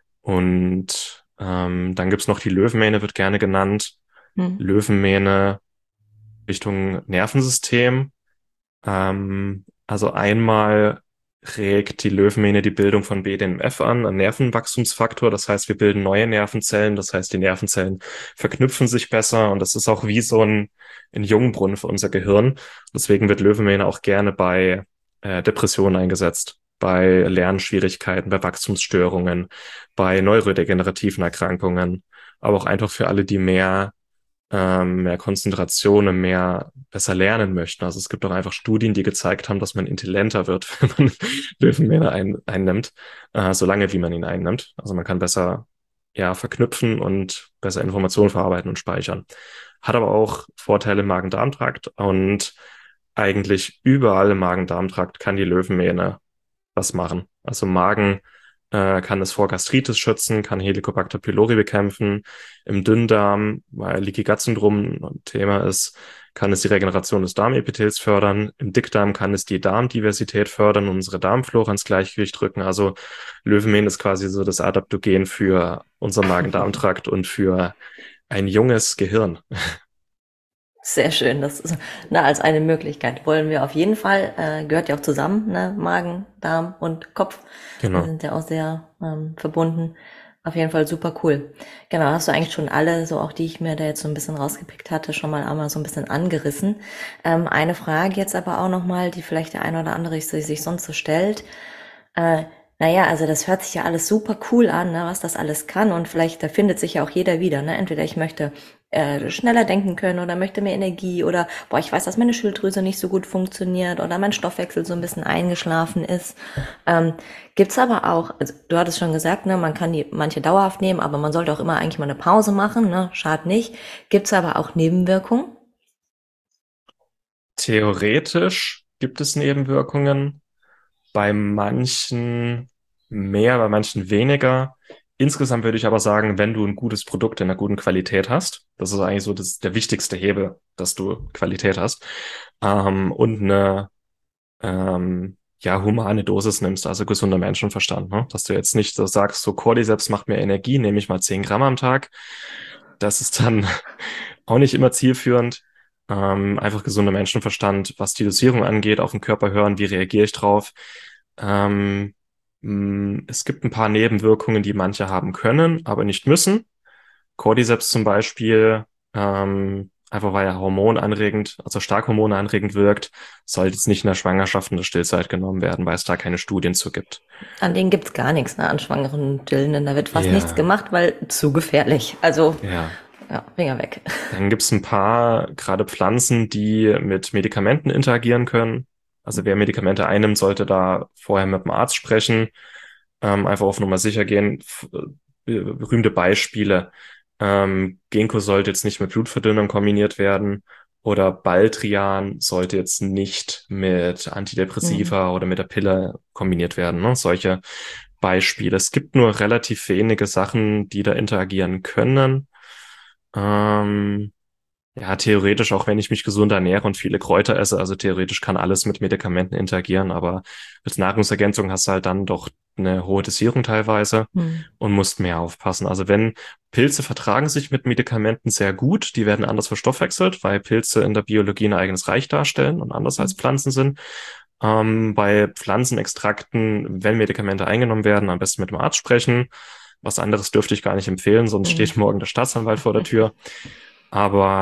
Und ähm, dann gibt's noch die Löwenmähne, wird gerne genannt. Hm. Löwenmähne Richtung Nervensystem. Ähm, also einmal regt die Löwenmähne die Bildung von B D N F an, ein Nervenwachstumsfaktor. Das heißt, wir bilden neue Nervenzellen. Das heißt, die Nervenzellen verknüpfen sich besser und das ist auch wie so ein, ein Jungbrunnen für unser Gehirn. Deswegen wird Löwenmähne auch gerne bei äh, Depressionen eingesetzt, bei Lernschwierigkeiten, bei Wachstumsstörungen, bei neurodegenerativen Erkrankungen, aber auch einfach für alle, die mehr ähm, mehr Konzentration und mehr besser lernen möchten. Also es gibt auch einfach Studien, die gezeigt haben, dass man intelligenter wird, wenn man Löwenmähne ein, einnimmt, äh, solange wie man ihn einnimmt. Also man kann besser ja verknüpfen und besser Informationen verarbeiten und speichern. Hat aber auch Vorteile im Magen-Darm-Trakt und eigentlich überall im Magen-Darm-Trakt kann die Löwenmähne was machen. Also Magen äh, kann es vor Gastritis schützen, kann Helicobacter pylori bekämpfen. Im Dünndarm, weil Leaky Gut Syndrom ein Thema ist, kann es die Regeneration des Darmepithels fördern. Im Dickdarm kann es die Darmdiversität fördern und unsere Darmflora ins Gleichgewicht drücken. Also Löwenmähne ist quasi so das Adaptogen für unser Magen-Darm-Trakt und für ein junges Gehirn. Sehr schön, das ist na, als eine Möglichkeit. Wollen wir auf jeden Fall, äh, gehört ja auch zusammen, ne? Magen, Darm und Kopf. Genau. Die sind ja auch sehr ähm, verbunden. Auf jeden Fall super cool. Genau, hast du eigentlich schon alle, so auch die ich mir da jetzt so ein bisschen rausgepickt hatte, schon mal einmal so ein bisschen angerissen. Ähm, eine Frage jetzt aber auch nochmal, die vielleicht der eine oder andere sich, sich sonst so stellt. Äh, naja, also das hört sich ja alles super cool an, ne, was das alles kann und vielleicht, da findet sich ja auch jeder wieder, ne, entweder ich möchte äh, schneller denken können oder möchte mehr Energie oder, boah, ich weiß, dass meine Schilddrüse nicht so gut funktioniert oder mein Stoffwechsel so ein bisschen eingeschlafen ist. Ähm, gibt's aber auch, also du hattest schon gesagt, ne, man kann die manche dauerhaft nehmen, aber man sollte auch immer eigentlich mal eine Pause machen, ne, schadet nicht. Gibt's aber auch Nebenwirkungen? Theoretisch gibt es Nebenwirkungen. Bei manchen mehr, bei manchen weniger. Insgesamt würde ich aber sagen, wenn du ein gutes Produkt in einer guten Qualität hast, das ist eigentlich so das, der wichtigste Hebel, dass du Qualität hast, ähm, und eine ähm, ja, humane Dosis nimmst, also gesunder Menschenverstand, ne? Dass du jetzt nicht so sagst, so Cordyceps macht mir Energie, nehme ich mal zehn Gramm am Tag. Das ist dann auch nicht immer zielführend. Ähm, einfach gesunder Menschenverstand, was die Dosierung angeht, auf den Körper hören, wie reagiere ich drauf. Ähm, mh, es gibt ein paar Nebenwirkungen, die manche haben können, aber nicht müssen. Cordyceps zum Beispiel, ähm, einfach weil er hormonanregend, also stark hormonanregend wirkt, sollte es nicht in der Schwangerschaft und der Stillzeit genommen werden, weil es da keine Studien zu gibt. An denen gibt's gar nichts, ne, an schwangeren Stillenden, da wird fast Ja. nichts gemacht, weil zu gefährlich. Also, Ja. ja, Finger weg. Dann gibt's ein paar, gerade Pflanzen, die mit Medikamenten interagieren können. Also wer Medikamente einnimmt, sollte da vorher mit dem Arzt sprechen, ähm, einfach auf Nummer sicher gehen. F- äh, berühmte Beispiele. Ähm, Ginkgo sollte jetzt nicht mit Blutverdünnern kombiniert werden oder Baldrian sollte jetzt nicht mit Antidepressiva oder mit der Pille kombiniert werden. Ne? Solche Beispiele. Es gibt nur relativ wenige Sachen, die da interagieren können. Ähm, ja, theoretisch, auch wenn ich mich gesund ernähre und viele Kräuter esse, also theoretisch kann alles mit Medikamenten interagieren, aber als Nahrungsergänzung hast du halt dann doch eine hohe Dosierung teilweise Hm. und musst mehr aufpassen. Also wenn Pilze vertragen sich mit Medikamenten sehr gut, die werden anders verstoffwechselt, weil Pilze in der Biologie ein eigenes Reich darstellen und anders als Pflanzen sind. Ähm, bei Pflanzenextrakten, wenn Medikamente eingenommen werden, am besten mit dem Arzt sprechen. Was anderes dürfte ich gar nicht empfehlen, sonst Mhm. steht morgen der Staatsanwalt vor der Tür. Aber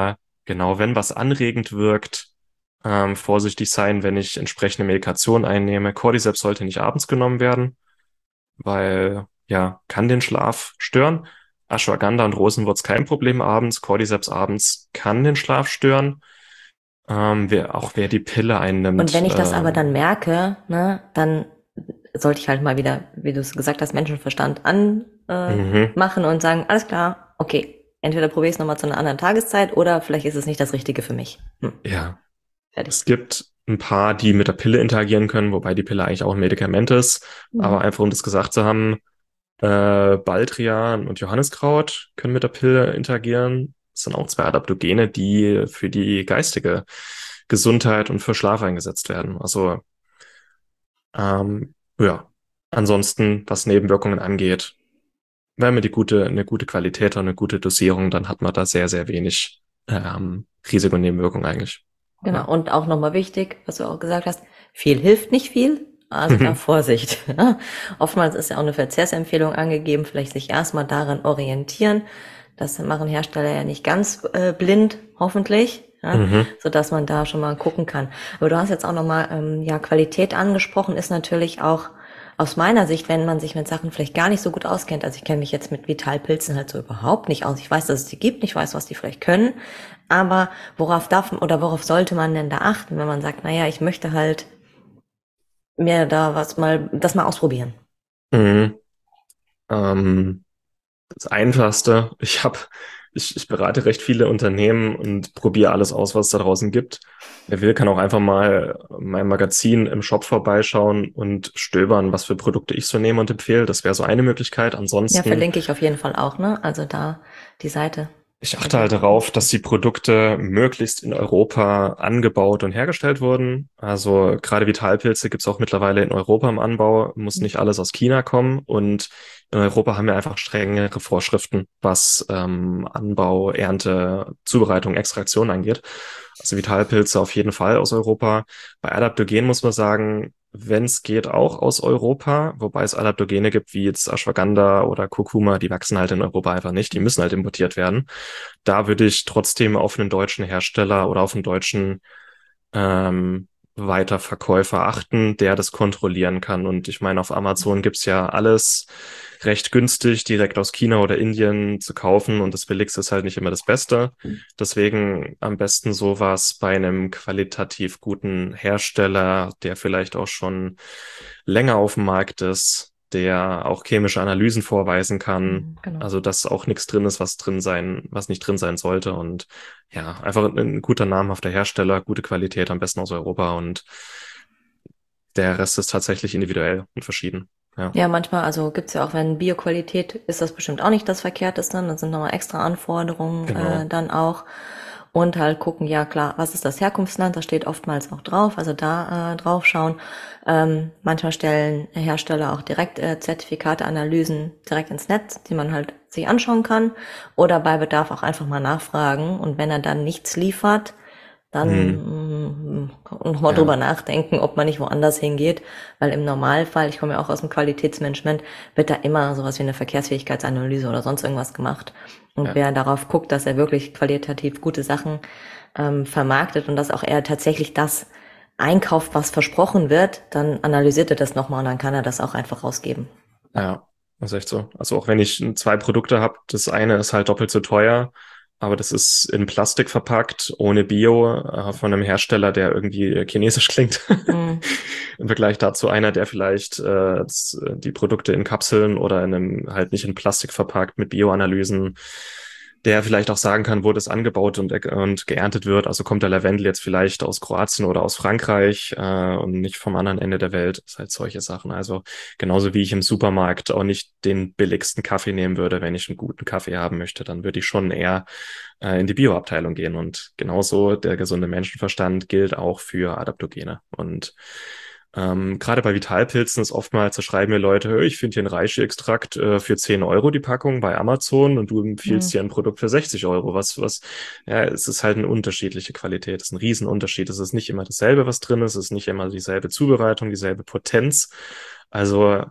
Genau, wenn was anregend wirkt, ähm, vorsichtig sein, wenn ich entsprechende Medikation einnehme. Cordyceps sollte nicht abends genommen werden, weil, ja, kann den Schlaf stören. Ashwagandha und Rosenwurz kein Problem abends. Cordyceps abends kann den Schlaf stören. Ähm, wer, auch wer die Pille Und wenn einnimmt, ich das aber dann ähm, merke, ne, dann sollte ich halt mal wieder, wie du es gesagt hast, Menschenverstand anmachen äh, mhm, machen und sagen, alles klar, okay, entweder probiere ich es nochmal zu einer anderen Tageszeit oder vielleicht ist es nicht das Richtige für mich. Hm, ja, fertig. es gibt ein paar, die mit der Pille interagieren können, wobei die Pille eigentlich auch ein Medikament ist. Mhm. Aber einfach um das gesagt zu haben, Äh, Baldrian und Johanniskraut können mit der Pille interagieren. Das sind auch zwei Adaptogene, die für die geistige Gesundheit und für Schlaf eingesetzt werden. Also ähm, ja, ansonsten, was Nebenwirkungen angeht, wenn man die gute, eine gute Qualität und eine gute Dosierung, dann hat man da sehr, sehr wenig ähm, Risiko und Nebenwirkungen eigentlich. Genau. Ja. Und auch nochmal wichtig, was du auch gesagt hast, viel hilft nicht viel. Also da Vorsicht. Ja. Oftmals ist ja auch eine Verzehrsempfehlung angegeben, vielleicht sich erstmal daran orientieren. Das machen Hersteller ja nicht ganz äh, blind, hoffentlich, ja, Mhm. so dass man da schon mal gucken kann. Aber du hast jetzt auch nochmal ähm, ja Qualität angesprochen, ist natürlich auch aus meiner Sicht, wenn man sich mit Sachen vielleicht gar nicht so gut auskennt. Also ich kenne mich jetzt mit Vitalpilzen halt so überhaupt nicht aus. Ich weiß, dass es die gibt, ich weiß, was die vielleicht können. Aber worauf darf oder worauf sollte man denn da achten, wenn man sagt, naja, ich möchte halt mir da was mal, das mal ausprobieren? Mhm. Ähm, Das Einfachste, ich habe, ich, ich berate recht viele Unternehmen und probiere alles aus, was es da draußen gibt. Wer will, kann auch einfach mal mein Magazin im Shop vorbeischauen und stöbern, was für Produkte ich so nehme und empfehle. Das wäre so eine Möglichkeit. Ja, Ansonsten, verlinke ich auf jeden Fall auch, ne? Also da die Seite. ich Da achte halt gibt's. darauf, dass die Produkte möglichst in Europa angebaut und hergestellt wurden. Also gerade Vitalpilze gibt's auch mittlerweile in Europa im Anbau, muss nicht alles aus China kommen. Und in Europa haben wir einfach strengere Vorschriften, was ähm, Anbau, Ernte, Zubereitung, Extraktion angeht. Also Vitalpilze auf jeden Fall aus Europa. Bei Adaptogen muss man sagen, wenn es geht, auch aus Europa, wobei es Adaptogene gibt, wie jetzt Ashwagandha oder Kurkuma, die wachsen halt in Europa einfach nicht, die müssen halt importiert werden. Da würde ich trotzdem auf einen deutschen Hersteller oder auf einen deutschen ähm, Weiterverkäufer achten, der das kontrollieren kann. Und ich meine, auf Amazon gibt's ja alles recht günstig, direkt aus China oder Indien zu kaufen und das Billigste ist halt nicht immer das Beste. Deswegen am besten sowas bei einem qualitativ guten Hersteller, der vielleicht auch schon länger auf dem Markt ist, der auch chemische Analysen vorweisen kann. Mhm, genau. Also, dass auch nichts drin ist, was drin sein, was nicht drin sein sollte. Und ja, einfach ein guter namhafter Hersteller, gute Qualität, am besten aus Europa und der Rest ist tatsächlich individuell und verschieden. Ja, Ja, manchmal, also gibt's ja auch, wenn Bioqualität ist das bestimmt auch nicht das Verkehrteste, dann sind nochmal extra Anforderungen äh, genau. dann auch. Und halt gucken, ja klar, was ist das Herkunftsland, das steht oftmals auch drauf, also da äh, drauf schauen. Ähm, manchmal stellen Hersteller auch direkt äh, Zertifikate, Analysen direkt ins Netz, die man halt sich anschauen kann. Oder bei Bedarf auch einfach mal nachfragen. Und wenn er dann nichts liefert, Hm, dann mm, noch mal drüber ja, nachdenken, ob man nicht woanders hingeht, weil im Normalfall, ich komme ja auch aus dem Qualitätsmanagement, wird da immer sowas wie eine Verkehrsfähigkeitsanalyse oder sonst irgendwas gemacht. Und ja, wer darauf guckt, dass er wirklich qualitativ gute Sachen ähm, vermarktet und dass auch er tatsächlich das einkauft, was versprochen wird, dann analysiert er das nochmal und dann kann er das auch einfach rausgeben. ja, das ist echt so. Also auch wenn ich zwei Produkte habe, das eine ist halt doppelt so teuer, aber das ist in Plastik verpackt, ohne Bio, äh, von einem Hersteller, der irgendwie chinesisch klingt. Mhm. Im Vergleich dazu einer, der vielleicht äh, das, die Produkte in Kapseln oder in einem halt nicht in Plastik verpackt mit Bioanalysen, der vielleicht auch sagen kann, wo das angebaut und, und geerntet wird. Also kommt der Lavendel jetzt vielleicht aus Kroatien oder aus Frankreich äh, und nicht vom anderen Ende der Welt. Das ist halt solche Sachen. Also genauso wie ich im Supermarkt auch nicht den billigsten Kaffee nehmen würde, wenn ich einen guten Kaffee haben möchte, dann würde ich schon eher äh, in die Bioabteilung gehen. Und genauso der gesunde Menschenverstand gilt auch für Adaptogene. Und ähm, gerade bei Vitalpilzen ist oftmals, da schreiben mir Leute, "Hör, ich finde hier einen Reishi-Extrakt äh, für zehn Euro die Packung bei Amazon und du empfiehlst Mhm. hier ein Produkt für sechzig Euro. Was, was, ja, es ist halt eine unterschiedliche Qualität. Es ist ein Riesenunterschied. Es ist nicht immer dasselbe, was drin ist. Es ist nicht immer dieselbe Zubereitung, dieselbe Potenz. Also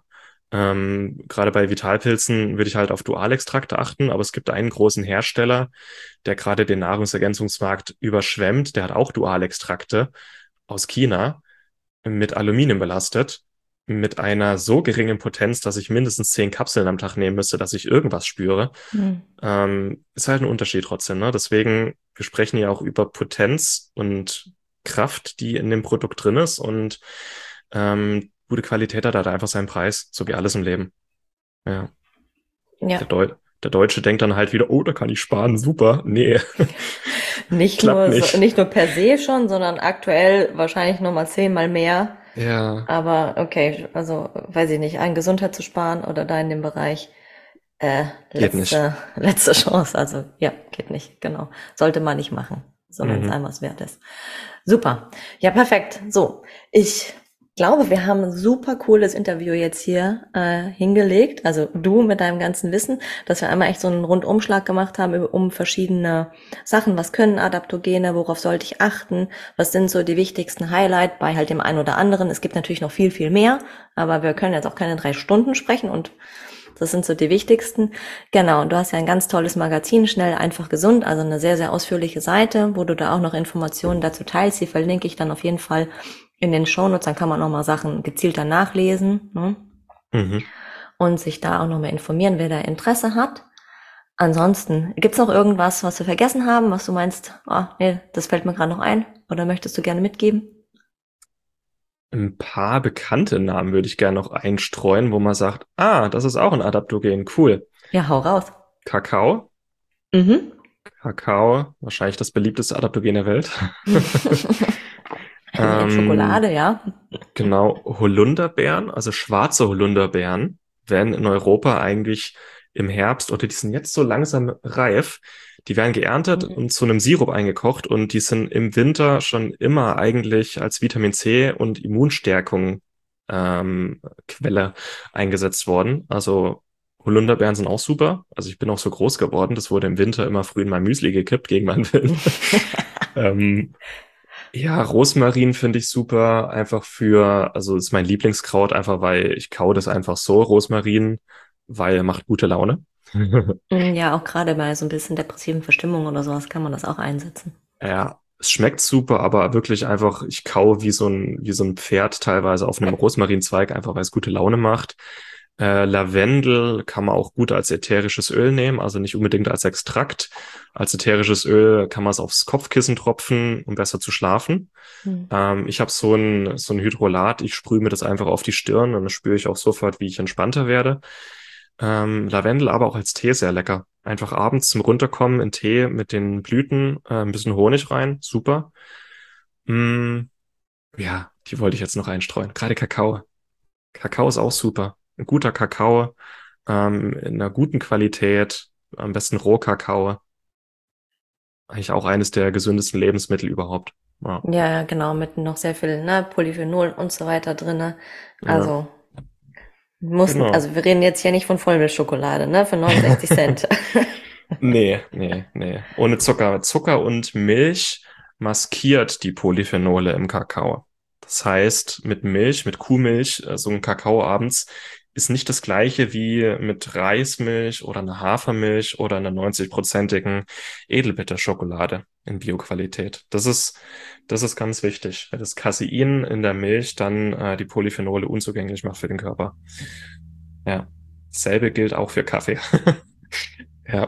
Ähm, gerade bei Vitalpilzen würde ich halt auf Dualextrakte achten, aber es gibt einen großen Hersteller, der gerade den Nahrungsergänzungsmarkt überschwemmt. Der hat auch Dualextrakte aus China mit Aluminium belastet, mit einer so geringen Potenz, dass ich mindestens zehn Kapseln am Tag nehmen müsste, dass ich irgendwas spüre. Hm. Ähm, ist halt ein Unterschied trotzdem, ne? Deswegen, wir sprechen ja auch über Potenz und Kraft, die in dem Produkt drin ist, und ähm, gute Qualität hat halt einfach seinen Preis, so wie alles im Leben. Ja. Ja, Der, Deu der Deutsche denkt dann halt wieder, oh, da kann ich sparen, super. Nee, nicht klappt nur so, nicht. nicht nur per se schon, sondern aktuell wahrscheinlich noch mal zehnmal mehr. Ja, Aber okay, also weiß ich nicht, an Gesundheit zu sparen oder da in dem Bereich äh, geht nicht. letzte letzte Chance. Also ja, geht nicht, genau. Sollte man nicht machen, so wenn es Mhm. einem was wert ist. Super. Ja, perfekt. So, ich glaube, wir haben ein super cooles Interview jetzt hier äh, hingelegt. Also du mit deinem ganzen Wissen, dass wir einmal echt so einen Rundumschlag gemacht haben über- um verschiedene Sachen. Was können Adaptogene? Worauf sollte ich achten? Was sind so die wichtigsten Highlight bei halt dem einen oder anderen? Es gibt natürlich noch viel, viel mehr, aber wir können jetzt auch keine drei Stunden sprechen, und das sind so die wichtigsten. Genau, und du hast ja ein ganz tolles Magazin, Schnell, einfach, gesund, also eine sehr, sehr ausführliche Seite, wo du da auch noch Informationen dazu teilst. Die verlinke ich dann auf jeden Fall in den Shownotes, dann kann man noch mal Sachen gezielter nachlesen, ne? Mhm. Und sich da auch noch mal informieren, wer da Interesse hat. Ansonsten, gibt's noch irgendwas, was wir vergessen haben, was du meinst, ah, nee, das fällt mir gerade noch ein, oder möchtest du gerne mitgeben? Ein paar bekannte Namen würde ich gerne noch einstreuen, wo man sagt, ah, das ist auch ein Adaptogen, cool. Ja, hau raus. Kakao. Mhm. Kakao, wahrscheinlich das beliebteste Adaptogen der Welt. In Ähm, Schokolade, ja. genau, Holunderbeeren, also schwarze Holunderbeeren, werden in Europa eigentlich im Herbst, oder die sind jetzt so langsam reif, die werden geerntet Mhm. und zu einem Sirup eingekocht, und die sind im Winter schon immer eigentlich als Vitamin C und Immunstärkung ähm, Quelle eingesetzt worden. Also Holunderbeeren sind auch super. Also ich bin auch so groß geworden, das wurde im Winter immer früh in mein Müsli gekippt gegen meinen Willen. ähm, ja, Rosmarin finde ich super, einfach für, also ist mein Lieblingskraut, einfach weil ich kau das einfach so, Rosmarin, weil er macht gute Laune. Mm, ja, auch gerade bei so ein bisschen depressiven Verstimmungen oder sowas kann man das auch einsetzen. Ja, es schmeckt super, aber wirklich einfach, ich kau wie so ein, wie so ein Pferd teilweise auf einem Rosmarinzweig, einfach weil es gute Laune macht. Äh, Lavendel kann man auch gut als ätherisches Öl nehmen, also nicht unbedingt als Extrakt. Als ätherisches Öl kann man es aufs Kopfkissen tropfen, um besser zu schlafen. Hm. Ähm, ich habe so ein, so ein Hydrolat, ich sprühe mir das einfach auf die Stirn, und dann spüre ich auch sofort, wie ich entspannter werde. Ähm, Lavendel aber auch als Tee sehr lecker. Einfach abends zum Runterkommen in Tee mit den Blüten, äh, ein bisschen Honig rein, super. Mm, ja, die wollte ich jetzt noch einstreuen. Gerade Kakao. Kakao ist auch super. Ein guter Kakao, ähm, in einer guten Qualität, am besten Rohkakao. Eigentlich auch eines der gesündesten Lebensmittel überhaupt. Ja, Ja, ja, genau, mit noch sehr viel, ne, Polyphenol und so weiter drinne. ja, Also muss, genau. also wir reden jetzt hier nicht von Vollmilchschokolade, ne, für neunundsechzig Cent. Nee, nee, nee. Ohne Zucker. Zucker und Milch maskiert die Polyphenole im Kakao. Das heißt, mit Milch, mit Kuhmilch, äh, so ein Kakao abends ist nicht das gleiche wie mit Reismilch oder einer Hafermilch oder einer neunzig-prozentigen Edelbitterschokolade in Bioqualität. Das ist, das ist ganz wichtig, weil das Casein in der Milch dann äh, die Polyphenole unzugänglich macht für den Körper. Ja, dasselbe gilt auch für Kaffee. Ja.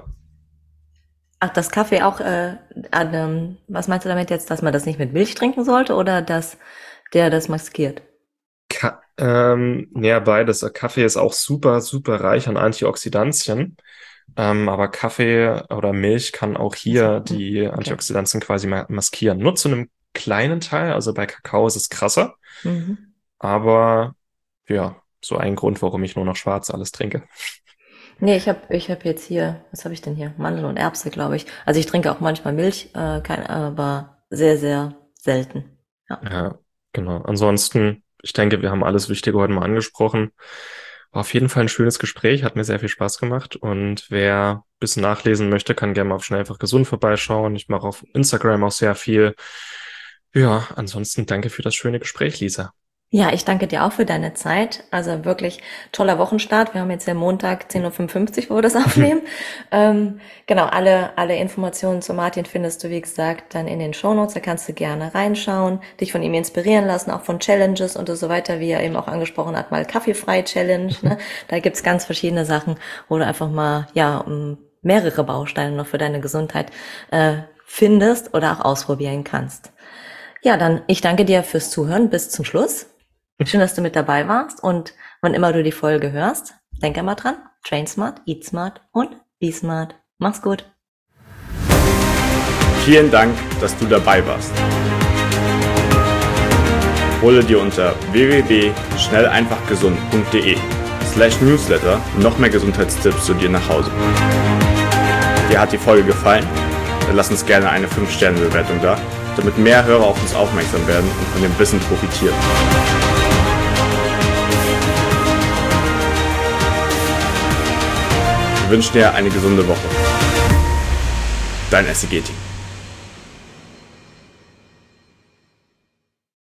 Ach, das Kaffee auch, äh, an, ähm, was meinst du damit jetzt, dass man das nicht mit Milch trinken sollte oder dass der das maskiert? Ka ähm, ja, beides. Kaffee ist auch super, super reich an Antioxidantien. Ähm, aber Kaffee oder Milch kann auch Also, hier hm, die okay. Antioxidantien quasi ma maskieren. Nur zu einem kleinen Teil. Also bei Kakao ist es krasser. Mhm. Aber ja, so ein Grund, warum ich nur noch schwarz alles trinke. Nee, ich habe ich hab jetzt hier, was habe ich denn hier? Mandel und Erbse, glaube ich. Also ich trinke auch manchmal Milch, äh, kein, aber sehr, sehr selten. Ja. Ja, genau. Ansonsten, ich denke, wir haben alles Wichtige heute mal angesprochen. War auf jeden Fall ein schönes Gespräch, hat mir sehr viel Spaß gemacht. Und wer ein bisschen nachlesen möchte, kann gerne mal auf Schnell einfach gesund vorbeischauen. Ich mache auf Instagram auch sehr viel. Ja, ansonsten danke für das schöne Gespräch, Lisa. Ja, ich danke dir auch für deine Zeit. Also wirklich toller Wochenstart. Wir haben jetzt ja Montag zehn Uhr fünfundfünfzig, wo wir das aufnehmen. ähm, genau, alle, alle Informationen zu Martin findest du, wie gesagt, dann in den Shownotes. Da kannst du gerne reinschauen, dich von ihm inspirieren lassen, auch von Challenges und so weiter, wie er eben auch angesprochen hat, mal Kaffeefrei-Challenge. Ne? Da gibt's ganz verschiedene Sachen, wo du einfach mal, ja, um mehrere Bausteine noch für deine Gesundheit äh, findest oder auch ausprobieren kannst. Ja, dann ich danke dir fürs Zuhören bis zum Schluss. Schön, dass du mit dabei warst und wann immer du die Folge hörst, denk einmal dran, train smart, eat smart und be smart. Mach's gut. Vielen Dank, dass du dabei warst. Hole dir unter w w w punkt schnell einfach gesund punkt d e slash newsletter noch mehr Gesundheitstipps zu dir nach Hause. Dir hat die Folge gefallen? Dann lass uns gerne eine fünf Sterne Bewertung da, damit mehr Hörer auf uns aufmerksam werden und von dem Wissen profitieren. Wir wünschen dir eine gesunde Woche. Dein S C G-Team.